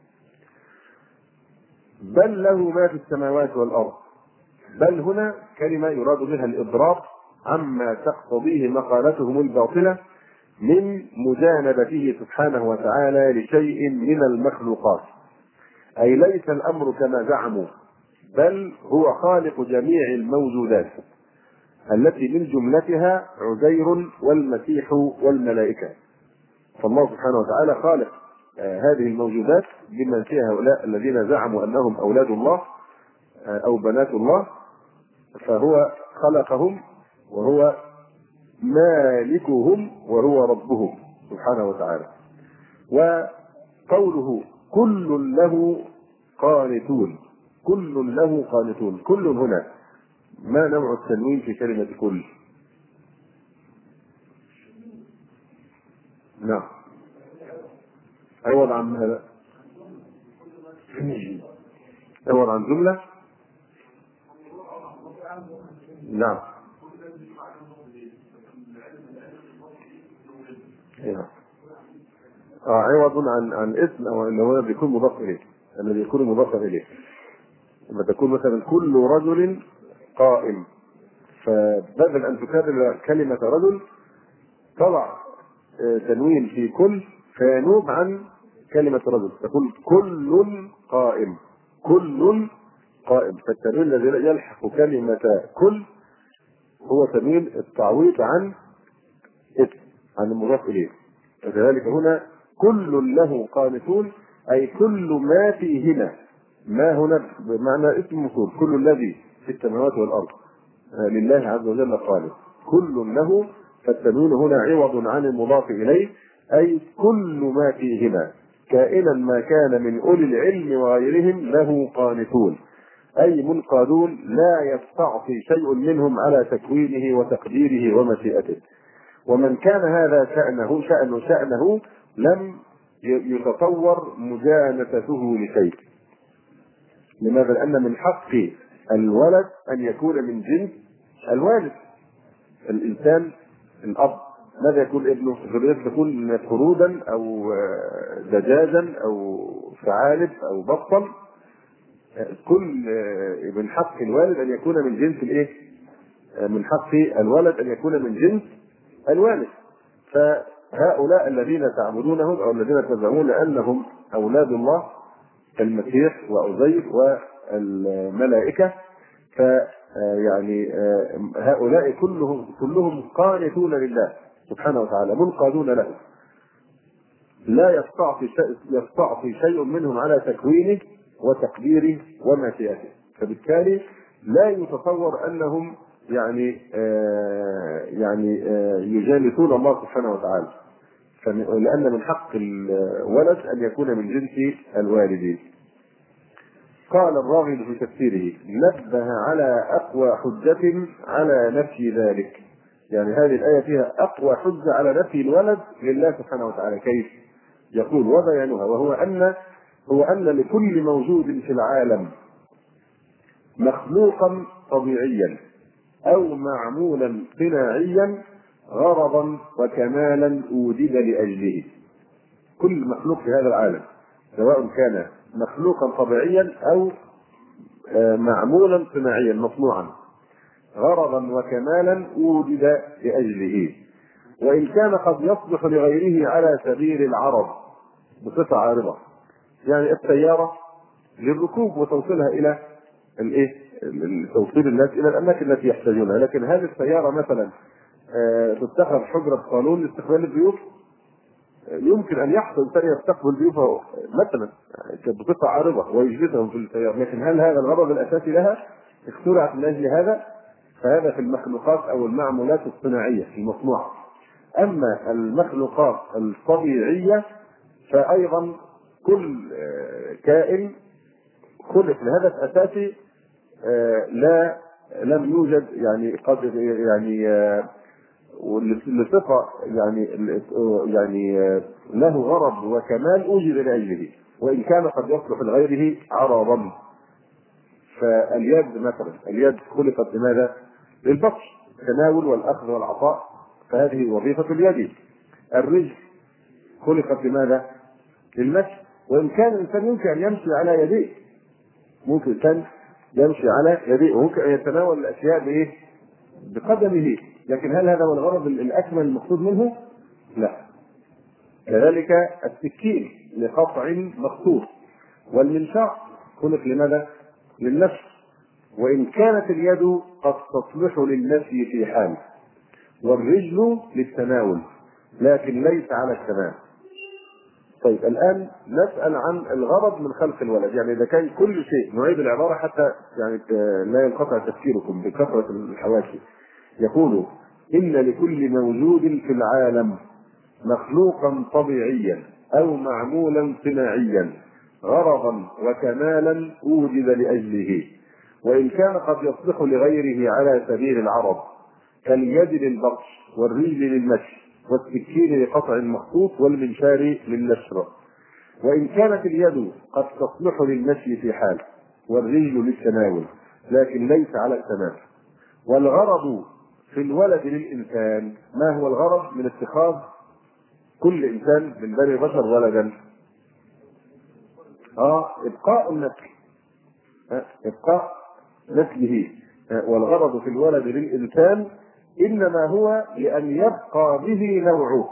بل له ما في السماوات والأرض، بل هنا كلمة يراد بها الإضراب عما تقتضيه مقالتهم الباطلة من مجانبته سبحانه وتعالى لشيء من المخلوقات، أي ليس الأمر كما زعموا بل هو خالق جميع الموجودات التي من جملتها عزير والمسيح والملائكة. فالله سبحانه وتعالى خالق هذه الموجودات بمن فيها هؤلاء الذين زعموا أنهم أولاد الله أو بنات الله، فهو خلقهم وهو مالكهم وهو ربهم سبحانه وتعالى. وقوله كل له قانتون، كل له قانتون، كل هنا ما نوع التنوين في كلمة كل؟ نعم عوض عن ماذا؟ عوض عن جملة. نعم عوض عن اسم او ان هو بيكون مضاف اليه، الذي يكون مضافا اليه. لما تكون مثلا كل رجل قائم، فبدل ان تكرر كلمة رجل طلع تنوين في كل فينوب عن كلمة رجل، تقول كل قائم، كل قائم. فالتنوين الذي يلحق كلمة كل هو تنوين التعويض عن اسم، عن المضاف اليه. وكذلك هنا كل له قانتون اي كل ما فيهما، ما هنا بمعنى اسم موصول، كل الذي في السماوات والارض لله عز وجل قانت، كل له، فالتنوين هنا عوض عن المضاف اليه أي كل ما فيهما كائنا ما كان من أولي العلم وغيرهم له قانتون، أي منقادون لا يستعصي شيء منهم على تكوينه وتقديره ومشيئته. ومن كان هذا شأنه لم يتصور مجانسته لشيء. لماذا؟ لأن من حق الولد أن يكون من جنس الوالد. الإنسان الأب ماذا يكون ابنه؟ ذريته تكون خرودا أو دجاجا أو ثعالب أو بطل. كل من حق الوالد أن يكون من جنس الإيه؟ من حق الولد أن يكون من جنس الوالد. فهؤلاء الذين تعبدونهم أو الذين تزعمون أنهم أولاد الله كالمسيح وعزير والملائكة، فيعني هؤلاء كلهم قانتون لله سبحانه وتعالى منقادون له، لا يستعصي شيء منهم على تكوينه وتقديره ومشيئته. فبالتالي لا يتصور انهم يجالسون الله سبحانه وتعالى، لان من حق الولد ان يكون من جنس الوالدين. قال الراغب في تفسيره: نبه على اقوى حجة على نفي ذلك. يعني هذه الآية فيها أقوى حجة على نفي الولد لله سبحانه وتعالى. كيف؟ يقول: وبيانها هو أن لكل موجود في العالم مخلوقا طبيعيا أو معمولا صناعيا غرضا وكمالا أوجد لأجله. كل مخلوق في هذا العالم سواء كان مخلوقا طبيعيا أو معمولا صناعيا مصنوعا غرضا وكمالا أوجد لأجله، وإن كان قد يصلح لغيره على سبيل العرض بصفة عارضة. يعني السيارة للركوب وتوصيلها إلى توصيل الناس إلى الأماكن التي يحتاجونها، لكن هذه السيارة مثلا تتخذ حجرة قانون لاستقبال الضيوف؟ يمكن أن يحصل إنسان يستقبل ضيوفه مثلا بصفة عارضة ويجلسهم في السيارة، لكن هل هذا الغرض الأساسي لها؟ اخترعت من أجل هذا؟ فهذا في المخلوقات أو المعمولات الصناعية المصنوعة. أما المخلوقات الطبيعية فأيضا كل كائن خلق لهدف أساسي لم يوجد لصفة له غرض وكمال أوجد لأجله، وإن كان قد يصلح لغيره عرضا. فاليد مثلا، اليد خلقت لماذا؟ للبطش، التناول والأخذ والعطاء، فهذه وظيفة اليد. الرجل خلقت لماذا؟ للمشي، وإن كان الإنسان يمكن أن يمشي على يديه، ممكن الإنسان يمشي على يديه وممكن أن يتناول الأشياء بقدمه، لكن هل هذا هو الغرض الأكمل المقصود منه؟ لا. كذلك السكين لقطع مخصوص، والمنشار خلق لماذا؟ للنفس، وإن كانت اليد قد تصلح للنفي في حال، والرجل للتناول لكن ليس على التمام. طيب الآن نسأل عن الغرض من خلق الولد. يعني إذا كان كل شيء، نعيد العبارة حتى لا ينقطع تفكيركم بكثرة الحواشي. يقول: إن لكل موجود في العالم مخلوقا طبيعيا أو معمولا صناعيا غرضا وكمالا أوجد لأجله، وإن كان قد يصلح لغيره على سبيل العرض، كاليد للبطش والرجل للمشي والسكين لقطع المخطوط والمنشار للنشر، وإن كانت اليد قد تصلح للمشي في حال، والرجل للتناول لكن ليس على التمام. والغرض في الولد للإنسان، ما هو الغرض من اتخاذ كل إنسان من بني البشر ولدا؟ إبقاء النسل، إبقاء نسله. والغرض في الولد للإنسان إنما هو لأن يبقى به نوعه،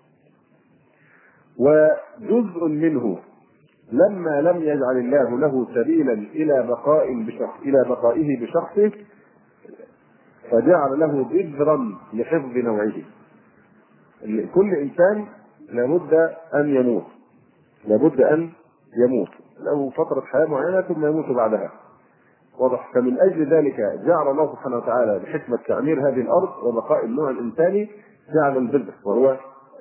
وجزء منه لما لم يجعل الله له سبيلا إلى بقائه بشخصه فجعل له بذرا لحفظ نوعه. كل إنسان لابد أن يموت له فترة حياة معينة ثم يموت بعدها، واضح؟ فمن أجل ذلك جعل الله سبحانه وتعالى بحكمة تعمير هذه الأرض وبقاء النوع الإنساني جعل البذر، وهو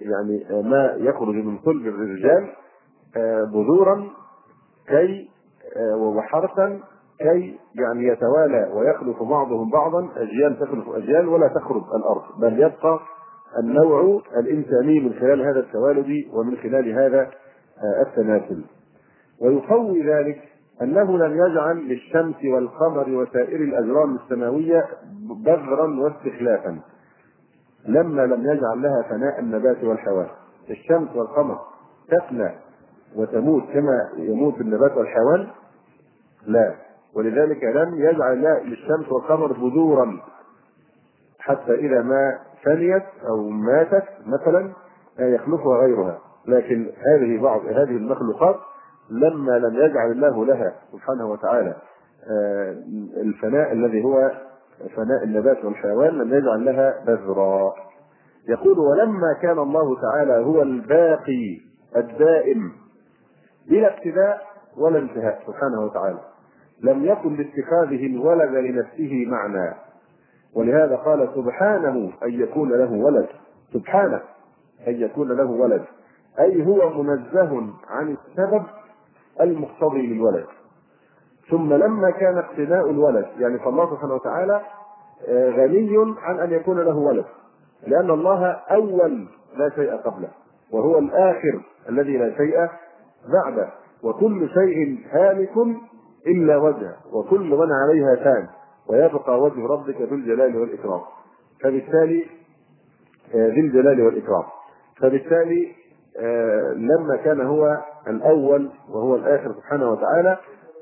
يعني ما يخرج من صلب الرجال بذورا كي وحرثا كي يعني يتوالى ويخلف بعضهم بعضا، اجيال تخلف اجيال ولا تخرب الارض، بل يبقى النوع الانساني من خلال هذا التوالد ومن خلال هذا التناسل. ويقوي ذلك انه لم يجعل للشمس والقمر وسائر الاجرام السماويه بذرا واستخلافا، لما لم يجعل لها فناء النبات والحيوان. الشمس والقمر تفنى وتموت كما يموت النبات والحيوان؟ لا، ولذلك لم يجعل للشمس والقمر بذورا حتى إذا ما فنيت أو ماتت مثلا يخلفها غيرها، لكن بعض هذه المخلوقات لما لم يجعل الله لها سبحانه وتعالى الفناء الذي هو فناء النبات والحيوان لم يجعل لها بذرا. يقول: ولما كان الله تعالى هو الباقي الدائم بلا ابتداء ولا انتهاء سبحانه وتعالى، لم يكن لاتخاذه الولد لنفسه معنى، ولهذا قال: سبحانه أن يكون له ولد. سبحانه أن يكون له ولد، أي هو منزه عن السبب المقتضي للولد. ثم لما كان اقتناء الولد، يعني فالله سبحانه وتعالى غني عن أن يكون له ولد، لأن الله أول لا شيء قبله، وهو الآخر الذي لا شيء بعده، وكل شيء هالك إلا وجهه، وكل من عليها فان، ويبقى وجه ربك ذو الجلال والإكرام. فبالتالي ذي الجلال والإكرام، فبالتالي لما كان هو الأول وهو الآخر سبحانه وتعالى،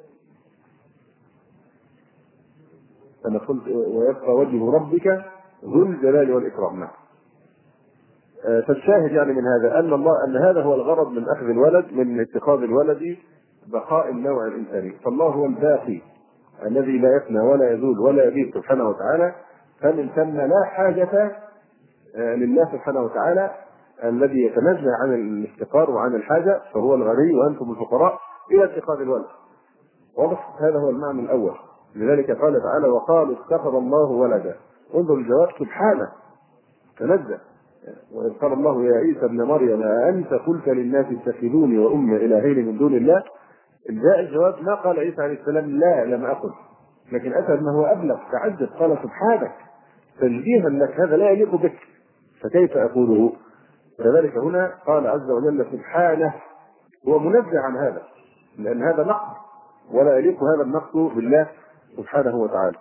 أنا قلت ويبقى وجه ربك ذو الجلال والإكرام. نعم. فالشاهد يعني من هذا أن هذا هو الغرض من أخذ الولد، من اتخاذ الولد، بقاء النوع الإنساني. فالله هو الباقي الذي لا يفنى ولا يزول ولا يبيد سبحانه وتعالى، فمن ثم لا حاجة لله سبحانه وتعالى الذي يتنزه عن الافتقار وعن الحاجة، فهو الغني وأنتم الفقراء، إلى اتخاذ الولد. واضح؟ هذا هو المعنى الأول. لذلك قال تعالى: وقالوا اتخذ الله ولدا. انظر الجواب: سبحانه تنزه. وإذ قال الله يا عيسى ابن مريم أأنت قلت للناس اتخذوني وأمي إلهين من دون الله؟ جاء الجواب: ما قال عيسى عليه السلام لا لم أقل، لكن أتى ما هو أبلغ، تعجب، قال سبحانك تنزيها لك، هذا لا يليق بك، فكيف أقوله؟ كذلك هنا قال عز وجل سبحانه، هو منزه عن هذا، لأن هذا نقص ولا يليق هذا النقص بالله سبحانه وتعالى.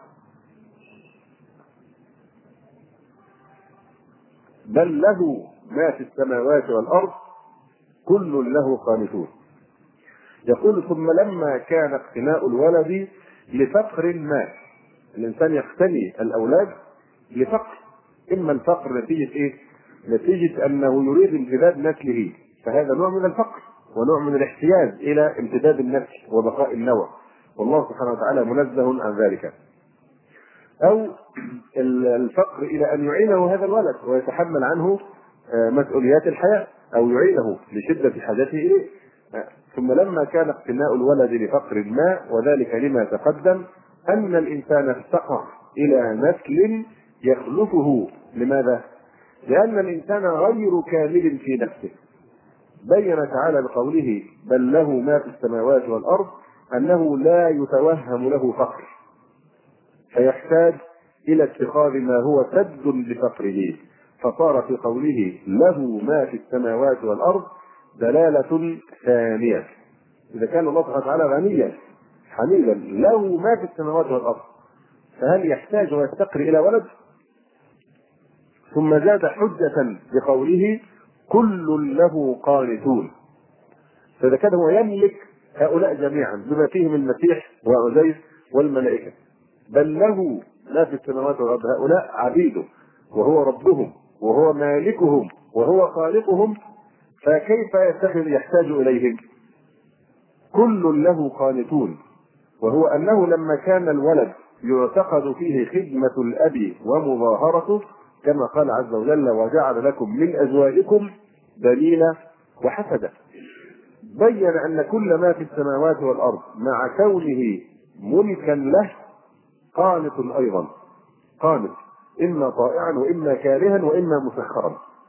بل له ما في السماوات والأرض كل له قانتون. يقول: ثم لما كان اقتناء الولد لفقر ما، الإنسان يقتني الأولاد لفقر، إما الفقر نتيجة إيه؟ نتيجة أنه يريد امتداد نسله، فهذا نوع من الفقر ونوع من الاحتياج إلى امتداد النسل وبقاء النوع، والله سبحانه وتعالى منزه عن ذلك. أو الفقر إلى أن يعينه هذا الولد ويتحمل عنه مسؤوليات الحياة، أو يعينه لشدة حاجته إليه. ثم لما كان اقتناء الولد لفقر ما، وذلك لما تقدم أن الإنسان افتقر إلى نسل يخلفه. لماذا؟ لأن الإنسان غير كامل في نفسه. بين تعالى بقوله: بل له ما في السماوات والأرض، أنه لا يتوهم له فقر، فيحتاج إلى اتخاذ ما هو سد لفقره، فصار في قوله له ما في السماوات والأرض دلالة ثانية. إذا كان الله سبحانه وتعالى غنيا حميدا له ما في السماوات والأرض، فهل يحتاج ويفتقر إلى ولد؟ ثم زاد حجة بقوله كل له قانتون، فإذا كان هو يملك هؤلاء جميعا بما فيهم المسيح وعزيز والملائكة، بل له ما في السماوات والأرض، هؤلاء عبيده وهو ربهم وهو مالكهم وهو خالقهم، فكيف يحتاج إليهم؟ كل له قانتون، وهو أنه لما كان الولد يعتقد فيه خدمة الأب ومظاهرته، كما قال عز وجل: وجعل لكم من أزواجكم بنين وحفدة، بين أن كل ما في السماوات والأرض مع كونه ملكا له قانت أيضا، قانت إما طائعا وإما كارها وإما مسخرا.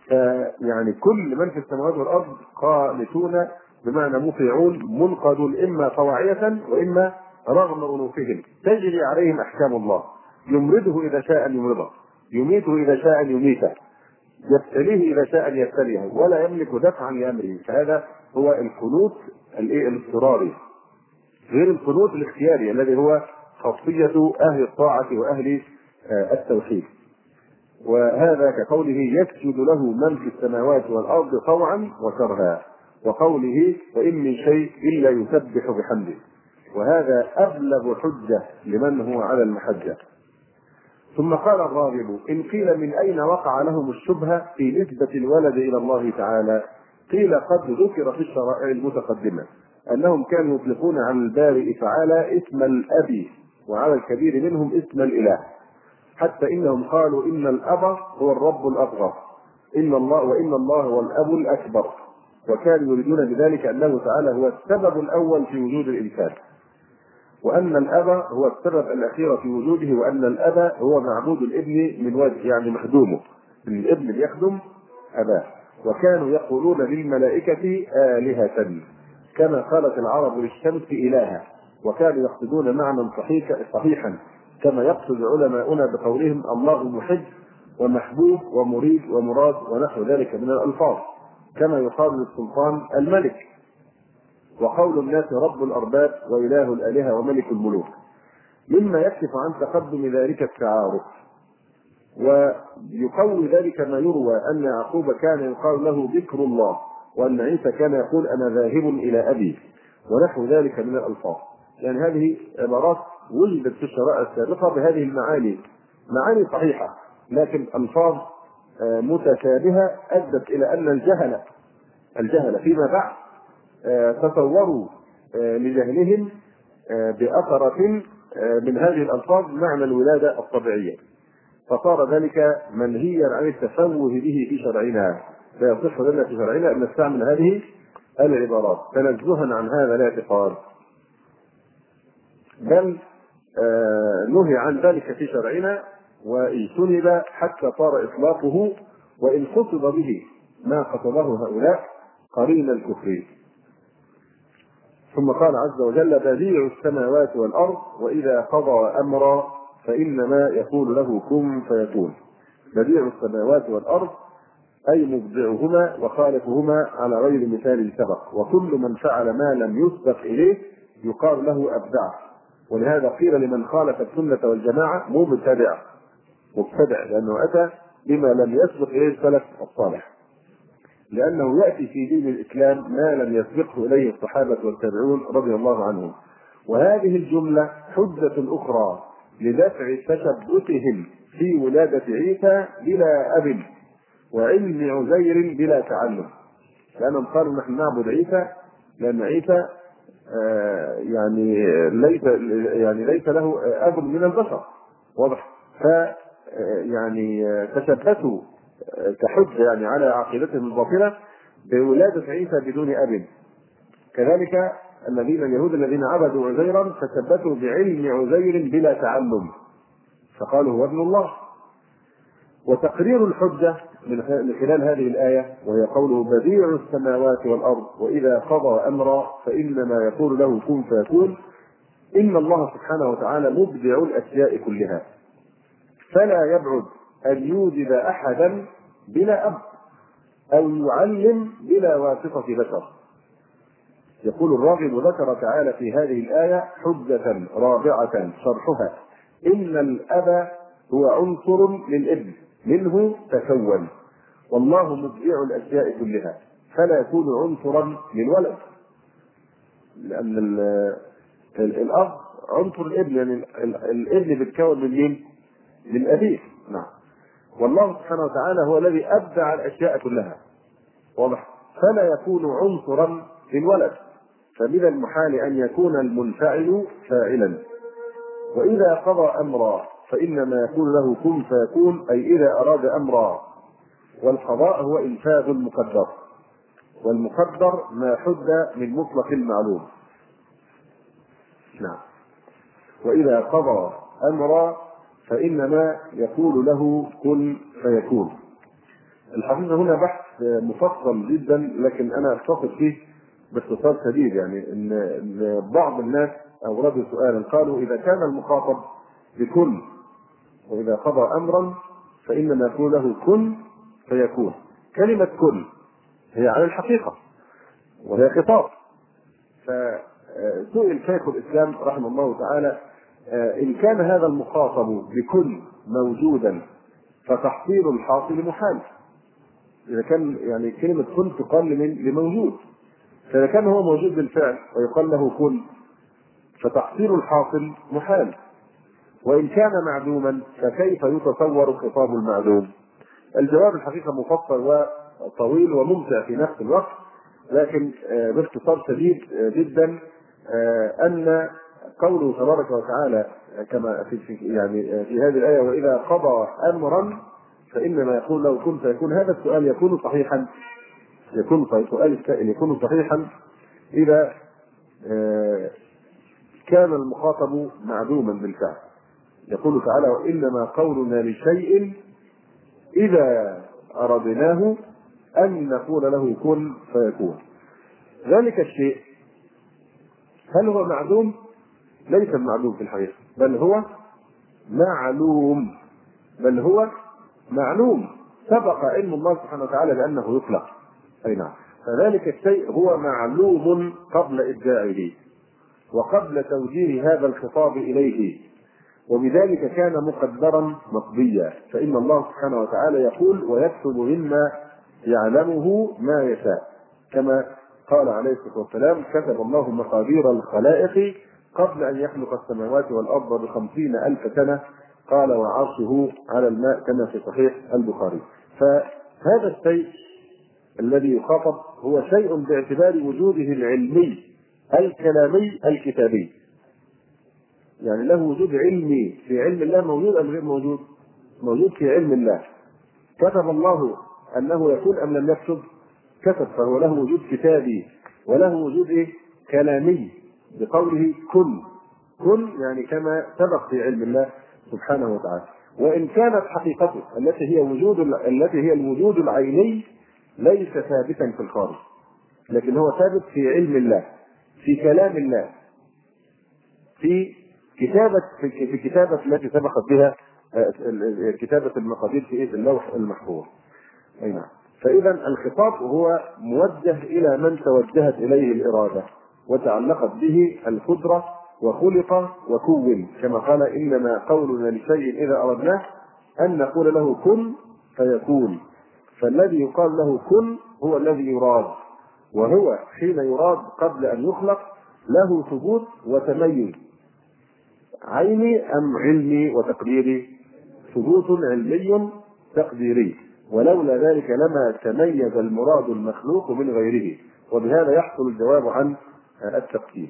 فيعني كل من في السماوات والارض قانتون بمعنى مطيعون منقادون اما طواعية واما رغم انوفهم، تجري عليهم احكام الله، يمرضه اذا شاء ان يمرضه، يميته اذا شاء ان يميته، يبتليه اذا شاء ان يبتليه، ولا يملك دفعا لامره. فهذا هو القنوت الاضطراري، غير القنوت الاختياري الذي هو خاصية اهل الطاعة واهل التوحيد. وهذا كقوله يسجد له من في السماوات والارض طوعا وكرها، وقوله وان من شيء الا يسبح بحمده، وهذا ابلغ حجه لمن هو على المحجه. ثم قال الراغب ان قيل من اين وقع لهم الشبهه في نسبه الولد الى الله تعالى، قيل قد ذكر في الشرائع المتقدمه انهم كانوا يطلقون على البارئ تعالى اسم الاب، وعلى الكبير منهم اسم الاله، حتى انهم قالوا ان الاب هو الرب الاصغر وان الله هو الاب الاكبر، وكانوا يريدون بذلك انه تعالى هو السبب الاول في وجود الانسان، وان الاب هو السبب الاخير في وجوده، وان الاب هو معبود الابن من وجه يعني مخدومه، الابن بيخدم اباه. وكانوا يقولون للملائكه آلهة كما قالت العرب للشمس إلها، وكانوا يقصدون معنى صحيحا كما يقصد علماؤنا بقولهم الله محب ومحبوب ومريد ومراد ونحو ذلك من الألفاظ، كما يقال للسلطان الملك، وقول الناس رب الأرباب وإله الآلهة وملك الملوك، مما يكشف عن تقدم ذلك التعارف. ويقوي ذلك ما يروى أن يعقوب كان يقال له ذكر الله، وأن عيسى كان يقول أنا ذاهب إلى أبي، ونحو ذلك من الألفاظ. يعني هذه عبارات وجدت في الشرائع السابقة بهذه المعاني، معاني صحيحة لكن ألفاظ متشابهة أدت إلى أن الجهل فيما بعد تصوروا لجهلهم بأثرة من هذه الألفاظ معنى الولادة الطبيعية، فصار ذلك منهيا عن التفوه به في شرعنا، فيصح لنا في شرعنا أن نستعمل هذه العبارات تنزها عن هذا الاعتقاد، بل نهي عن ذلك في شرعنا واجتنب حتى صار إطلاقه، وإن قصد به ما قصده هؤلاء قرين الكفر. ثم قال عز وجل بديع السماوات والأرض وإذا قضى أمرا فإنما يقول له كن فيكون. بديع السماوات والأرض أي مبدعهما وخالقهما على غير مثال سبق، وكل من فعل ما لم يسبق إليه يقال له أبدع. ولهذا قيل لمن خالف السنة والجماعة مبتدع، لأنه أتى بما لم يسبق إليه السلف الصالح، لأنه يأتي في دين الإسلام ما لم يسبقه إليه الصحابة والتابعون رضي الله عنهم. وهذه الجملة حجة أخرى لدفع تشبثهم في ولادة عيسى بلا أب وعلم عزير بلا تعلم، لأنهم قالوا نحن نعبد عيسى لأن عيسى ليس له أب من البشر، واضح؟ تشبثوا كحجة يعني على عقيدتهم الباطلة بولادة عيسى بدون أب. كذلك اليهود الذين عبدوا عزيرا تشبثوا بعلم عزير بلا تعلم، فقالوا هو ابن الله. وتقرير الحجة من خلال هذه الآية وهي قوله بديع السماوات والأرض وإذا قضى أمرا فإنما يقول له كن فيكون، إن الله سبحانه وتعالى مبدع الأشياء كلها، فلا يبعد أن يوجد أحدا بلا أب أو يعلم بلا واسطة بشر. يقول الراغب ذكر تعالى في هذه الآية حجة رابعة شرحها إن الأب هو عنصر للابن منه تكون، والله مبدع الأشياء كلها فلا يكون عنصرا للولد، لأن الأب عنصر الابن، يعني الابن بيتكون من مين؟ من أبيه. نعم. والله سبحانه وتعالى هو الذي أبدع الأشياء كلها، واضح؟ فلا يكون عنصرا للولد، فمن المحال أن يكون المنفعل فاعلا. وإذا قضى أمرا فإنما يقول له كن فيكون، أي إذا أراد أمرا، والقضاء هو إنفاذ المقدر، والمقدر ما حد من مطلق المعلوم. نعم. وإذا قضى أمرا فإنما يقول له كن فيكون. الحقيقة هنا بحث مفصل جدا، لكن أنا أختصر فيه باختصار شديد. يعني إن بعض الناس أوردوا سؤالا قالوا إذا كان المخاطب بكن وإذا قضى أمرا فإنما يقول له كن فيكون. كلمة كن هي على الحقيقة وهي خطاب. فسئل شيخ الإسلام رحمه الله تعالى إن كان هذا المخاطب بكن موجودا فتحصيل الحاصل محال. إذا كان يعني كلمة كن تقال لموجود، فإذا كان هو موجود بالفعل ويقال له كن فتحصيل الحاصل محال. وإن كان معدوما فكيف يتصور خطاب المعدوم؟ الجواب الحقيقة مفصل وطويل وممتع في نفس الوقت، لكن باختصار شديد جدا أن قوله تبارك وتعالى كما في هذه الآية وإذا قضى أمرا فإنما يقول له كن فيكون، هذا السؤال يكون صحيحا، سؤال السائل يكون صحيحا إذا كان المخاطب معدوما بالفعل. يقول تعالى وإنما قولنا لشيء إذا أردناه أن نقول له كن فيكون. ذلك الشيء هل هو معدوم؟ ليس معدوم في الحقيقة، بل هو معلوم، معلوم سبق علم الله سبحانه وتعالى بأنه يخلق. أي نعم. فذلك الشيء هو معلوم قبل إبداعه وقبل توجيه هذا الخطاب إليه، وبذلك كان مقدرا مقضيا. فإن الله سبحانه وتعالى يقول ويكتب مما يعلمه ما يشاء، كما قال عليه الصلاة والسلام كتب الله مقادير الخلائق قبل أن يخلق السماوات والأرض ب50,000 سنة، قال وعرشه على الماء كما في صحيح البخاري. فهذا الشيء الذي يخاطب هو شيء باعتبار وجوده العلمي الكلامي الكتابي، يعني له وجود علمي في علم الله. موجود أم غير موجود؟ موجود في علم الله. كتب الله أنه يكون أم لم يكتب؟ كتب، فهو له وجود كتابي وله وجود كلامي بقوله كن يعني كما سبق في علم الله سبحانه وتعالى. وإن كانت حقيقته التي هي الوجود العيني ليس ثابتا في الخارج، لكن هو ثابت في علم الله، في كلام الله، في كتابة التي سبقت بها كتابة المقادير في اللوح المحفوظ. أي نعم. فإذا الخطاب هو موجه إلى من توجهت إليه الإرادة وتعلقت به القدرة وخلق وكون، كما قال إنما قولنا لشيء إذا أردناه أن نقول له كن فيكون. فالذي يقال له كن هو الذي يراد، وهو حين يراد قبل أن يخلق له ثبوت وتميز عيني أم علمي وتقديري؟ ثبوت علمي تقديري، ولولا ذلك لما تميز المراد المخلوق من غيره. وبهذا يحصل الجواب عن التقسيم.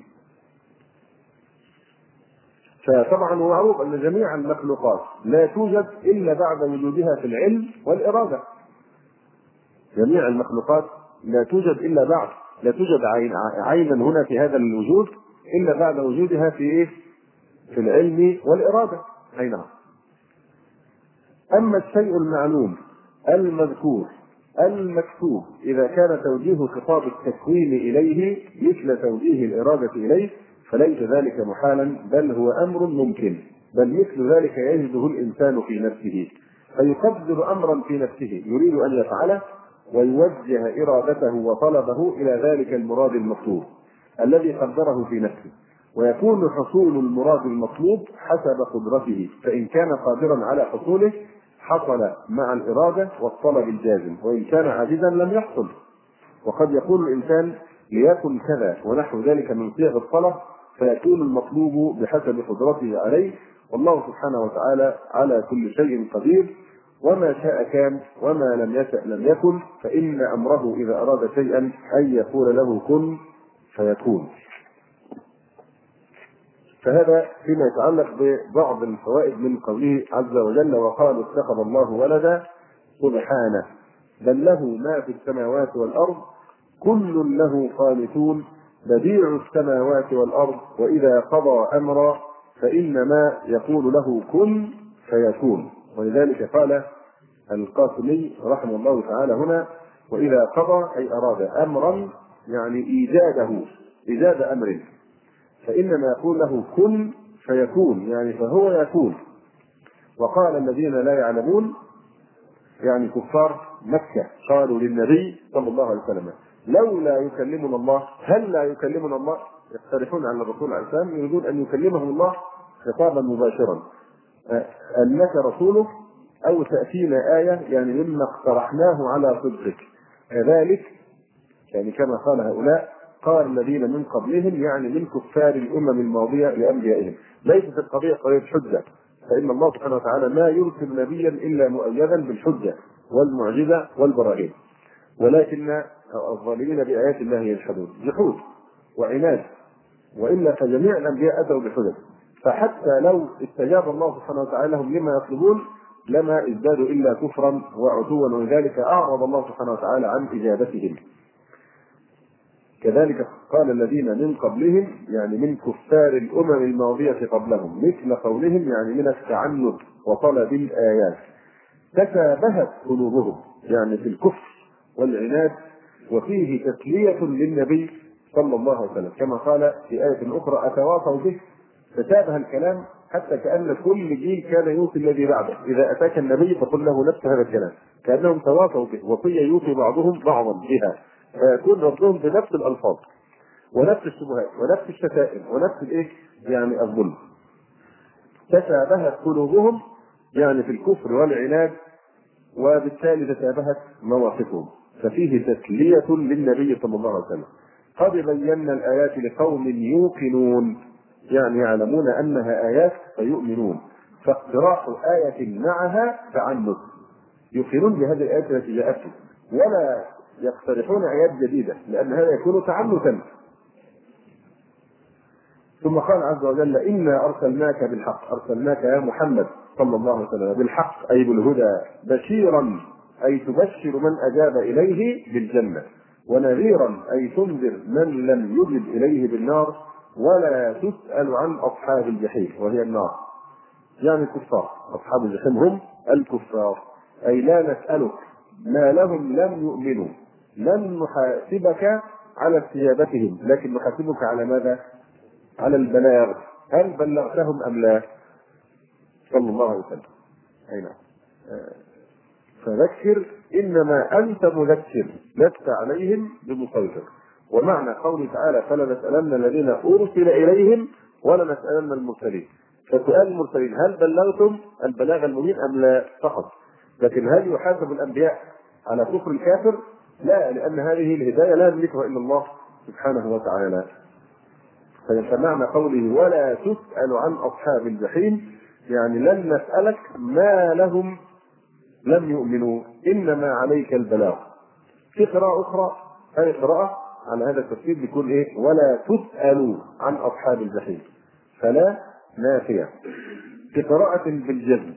فطبعا هو معروف أن جميع المخلوقات لا توجد إلا بعد وجودها في العلم والإرادة. جميع المخلوقات لا توجد إلا بعد، لا توجد عينا هنا في هذا الوجود إلا بعد وجودها في العلم والإرادة. أي نعم. أما الشيء المعلوم المذكور المكتوب إذا كان توجيه خطاب التكوين إليه مثل توجيه الإرادة إليه فليس ذلك محالا، بل هو أمر ممكن، بل مثل ذلك يجده الإنسان في نفسه، فيقدر أمرا في نفسه يريد أن يفعله ويوجه إرادته وطلبه إلى ذلك المراد المطلوب الذي قدره في نفسه، ويكون حصول المراد المطلوب حسب قدرته، فإن كان قادرا على حصوله حصل مع الإرادة والطلب الجازم، وإن كان عاجزا لم يحصل. وقد يقول الإنسان ليكن كذا ونحو ذلك من صيغ الطلب، فيكون المطلوب بحسب قدرته عليه، والله سبحانه وتعالى على كل شيء قدير، وما شاء كان وما لم يشأ لم يكن، فإن أمره إذا أراد شيئا أن يقول له كن فيكون. فهذا فيما يتعلق ببعض الفوائد من قوله عز وجل وقالوا اتخذ الله ولدا سبحانه بل له ما في السماوات والأرض كل له قانتون بديع السماوات والأرض وإذا قضى أمرا فإنما يقول له كن فيكون. ولذلك قال القاسمي رحمه الله تعالى هنا: وإذا قضى أي أراد أمرا يعني إيجاد أمر، فإنما يقول له كن فيكون، يعني فهو يكون. وقال الذين لا يعلمون يعني كفار مكة قالوا للنبي صلى الله عليه وسلم: لولا يكلمنا الله، هل لا يكلمنا الله؟ يقترحون على الرسول عليه السلام يريدون أن يكلمهم الله خطابا مباشرا، أنك رسوله أو تأتينا آية يعني مما اقترحناه على صدقك، كذلك يعني كما قال هؤلاء قال الذين من قبلهم، يعني من كفار الأمم الماضية لأنبيائهم. ليست القضية قضية حجة، فإن الله سبحانه وتعالى ما يرسل نبيا إلا مؤيدا بالحجة والمعجزة والبراهين، ولكن الظالمين بآيات الله يجحدون جحود وعناد، وإلا فجميع الأنبياء أتوا بحجج، فحتى لو استجاب الله سبحانه وتعالى لهم لما يطلبون لما ازدادوا إلا كفرا وعتوا، ولذلك أعرض الله سبحانه وتعالى عن إجابتهم. كذلك قال الذين من قبلهم يعني من كفار الأمم الماضية قبلهم، مثل قولهم يعني من التعنت وطلب الآيات، تشابهت قلوبهم يعني في الكفر والعناد، وفيه تسلية للنبي صلى الله عليه وسلم كما قال في آية أخرى: أتواصوا به. تشابه الكلام حتى كأن كل جيل كان يوصي الذي بعده، إذا أتاك النبي فقل له نفس هذا الكلام، كأنهم تواصوا به، وصية يوصي بعضهم بعضا بها، فيكون ردهم بنفس الألفاظ ونفس الشبهات ونفس الشتائم ونفس يعني الظلم. تشابهت قلوبهم يعني في الكفر والعناد، وبالتالي تشابهت مواقفهم، ففيه تسلية للنبي صلى الله عليه وسلم. قد بينا الآيات لقوم يوقنون، يعني يعلمون أنها آيات فيؤمنون، فاقتراح آية معها تعنت، يوقنون بهذه الآيات التي جاءتهم ولا يقترحون آيات جديدة، لأن هذا يكون تعنتا. ثم قال عز وجل: إنا أرسلناك بالحق، أرسلناك يا محمد صلى الله عليه وسلم بالحق أي بالهدى، بشيرا أي تبشر من أجاب إليه بالجنة، ونذيرا أي تنذر من لم يجب إليه بالنار، ولا تسأل عن أصحاب الجحيم وهي النار، يعني الكفار. أصحاب الجحيم هم الكفار، أي لا نسألك ما لهم لم يؤمنوا، لن نحاسبك على استجابتهم، لكن نحاسبك على ماذا؟ على البلاغ، هل بلغتهم أم لا؟ صلى الله عليه وسلم. أي نعم. فذكر إنما أنت مذكر لست عليهم بمسيطر. ومعنى قوله تعالى: فلنسألن الذين أرسل إليهم ولنسألن المرسلين، فسؤال المرسلين هل بلغتم البلاغ المبين أم لا فقط، لكن هل يحاسب الأنبياء على كفر الكافر؟ لا، لأن هذه الهداية لا يملكها إلا الله سبحانه وتعالى. فمعنى قوله ولا تسأل عن أصحاب الجحيم يعني لن نسألك ما لهم لم يؤمنوا، إنما عليك البلاغ. في قراءة أخرى هذه قراءة على هذا التفسير بيكون ولا تسألوا عن أصحاب الجحيم، فلا نافية. في قراءة بالجزم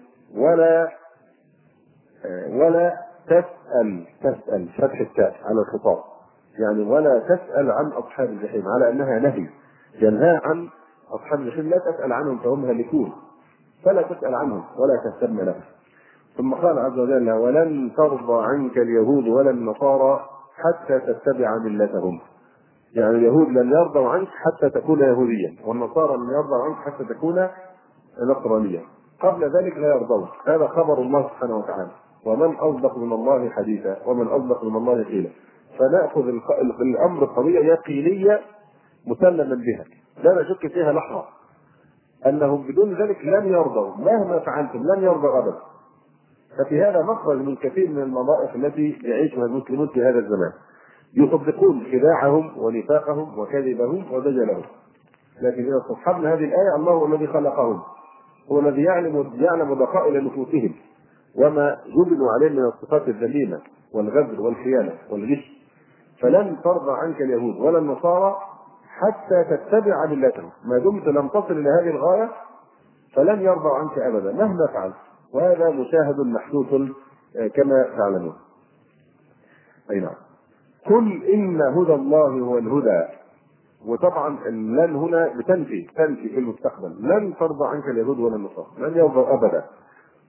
ولا تسأل فتح التاء على الخطاب، يعني ولا تسأل عن أصحاب الجحيم على أنها نهي، ينهى عن أصحاب الجحيم، لا تسأل عنهم فهم هالكون، فلا تسأل عنهم ولا تهتم لهم. ثم قال عز وجل: ولن ترضى عنك اليهود ولا النصارى حتى تتبع ملتهم، يعني اليهود لن يرضوا عنك حتى تكون يهوديا، والنصارى لن يرضوا عنك حتى تكون نصرانيا، قبل ذلك لا يرضون. هذا خبر الله سبحانه وتعالى، ومن أصدق من الله حديثا ومن أصدق من الله قيلا. فنأخذ الأمر قضية يقينية مسلما بها لا نشك فيها لحظة، أنهم بدون ذلك لن يرضوا، مهما فعلتم لن يرضوا أبدا. ففي هذا مخرج من كثير من المضائق التي يعيشها المسلمون في هذا الزمان، يصدقون خداعهم ونفاقهم وكذبهم ودجلهم، لكن إذا استصحبنا هذه الآية: الله هو الذي خلقهم، هو الذي يعلم دقائق نفوسهم وما جبلوا عليه من الصفات الذميمة والغدر والخيانة والغش. فلن ترضى عنك اليهود ولا النصارى حتى تتبع ملتهم، ما دمت لم تصل إلى هذه الغاية فلن يرضى عنك أبدا مهما فعلت، وهذا مشاهد محسوس كما تعلمون. أي نعم. قل إن هدى الله هو الهدى، وطبعا لن هنا بتنفي في المستقبل، لن ترضى عنك اليهود ولا النصارى، لن يرضى أبدا.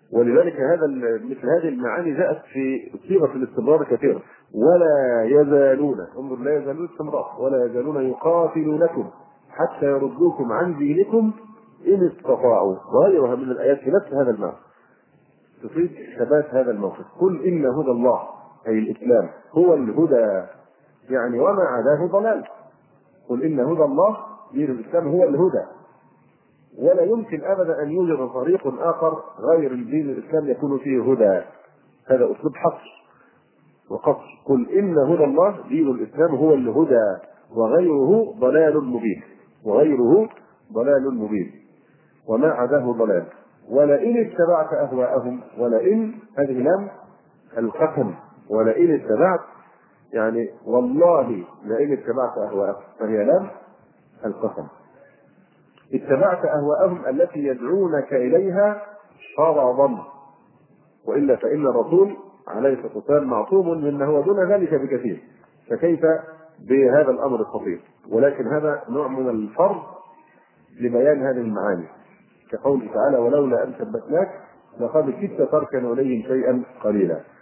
ولذلك مثل هذه المعاني جاءت في صيغه الاستمرار كثيرا. ولا يزالون، انظر، لا يزالون استمرار، ولا يزالون يقاتلونكم حتى يردوكم عن دينكم ان استطاعوا، وغيرها من الايات في نفس هذا المعنى تفيد ثبات هذا الموقف. قل ان هدى الله، اي الاسلام، هو الهدى، يعني وما عداه ضلال. قل ان هدى الله، دين الاسلام، هو الهدى، ولا يمكن ابدا ان يوجد طريق اخر غير الدين الاسلام يكون فيه هدى. هذا اسلوب حصر وقصر. قل ان هدى الله، دين الاسلام، هو الهدى، وغيره ضلال مبين، وغيره ضلال مبين، وما عداه ضلال. ولئن اتبعت اهواءهم، ولئن هذه لام القسم، ولئن اتبعت يعني والله لئن اتبعت اهواءهم، فهي لام القسم. اتبعت اهواءهم التي يدعونك اليها شرضا، والا فان الرسول عليه الصلاه والسلام معصوم مما هو دون ذلك بكثير، فكيف بهذا الامر الخطير؟ ولكن هذا نوع من الفرض لبيان هذه المعاني، كقوله تعالى ولولا ان ثبتناك لقد كدت تركن اليهم شيئا قليلا.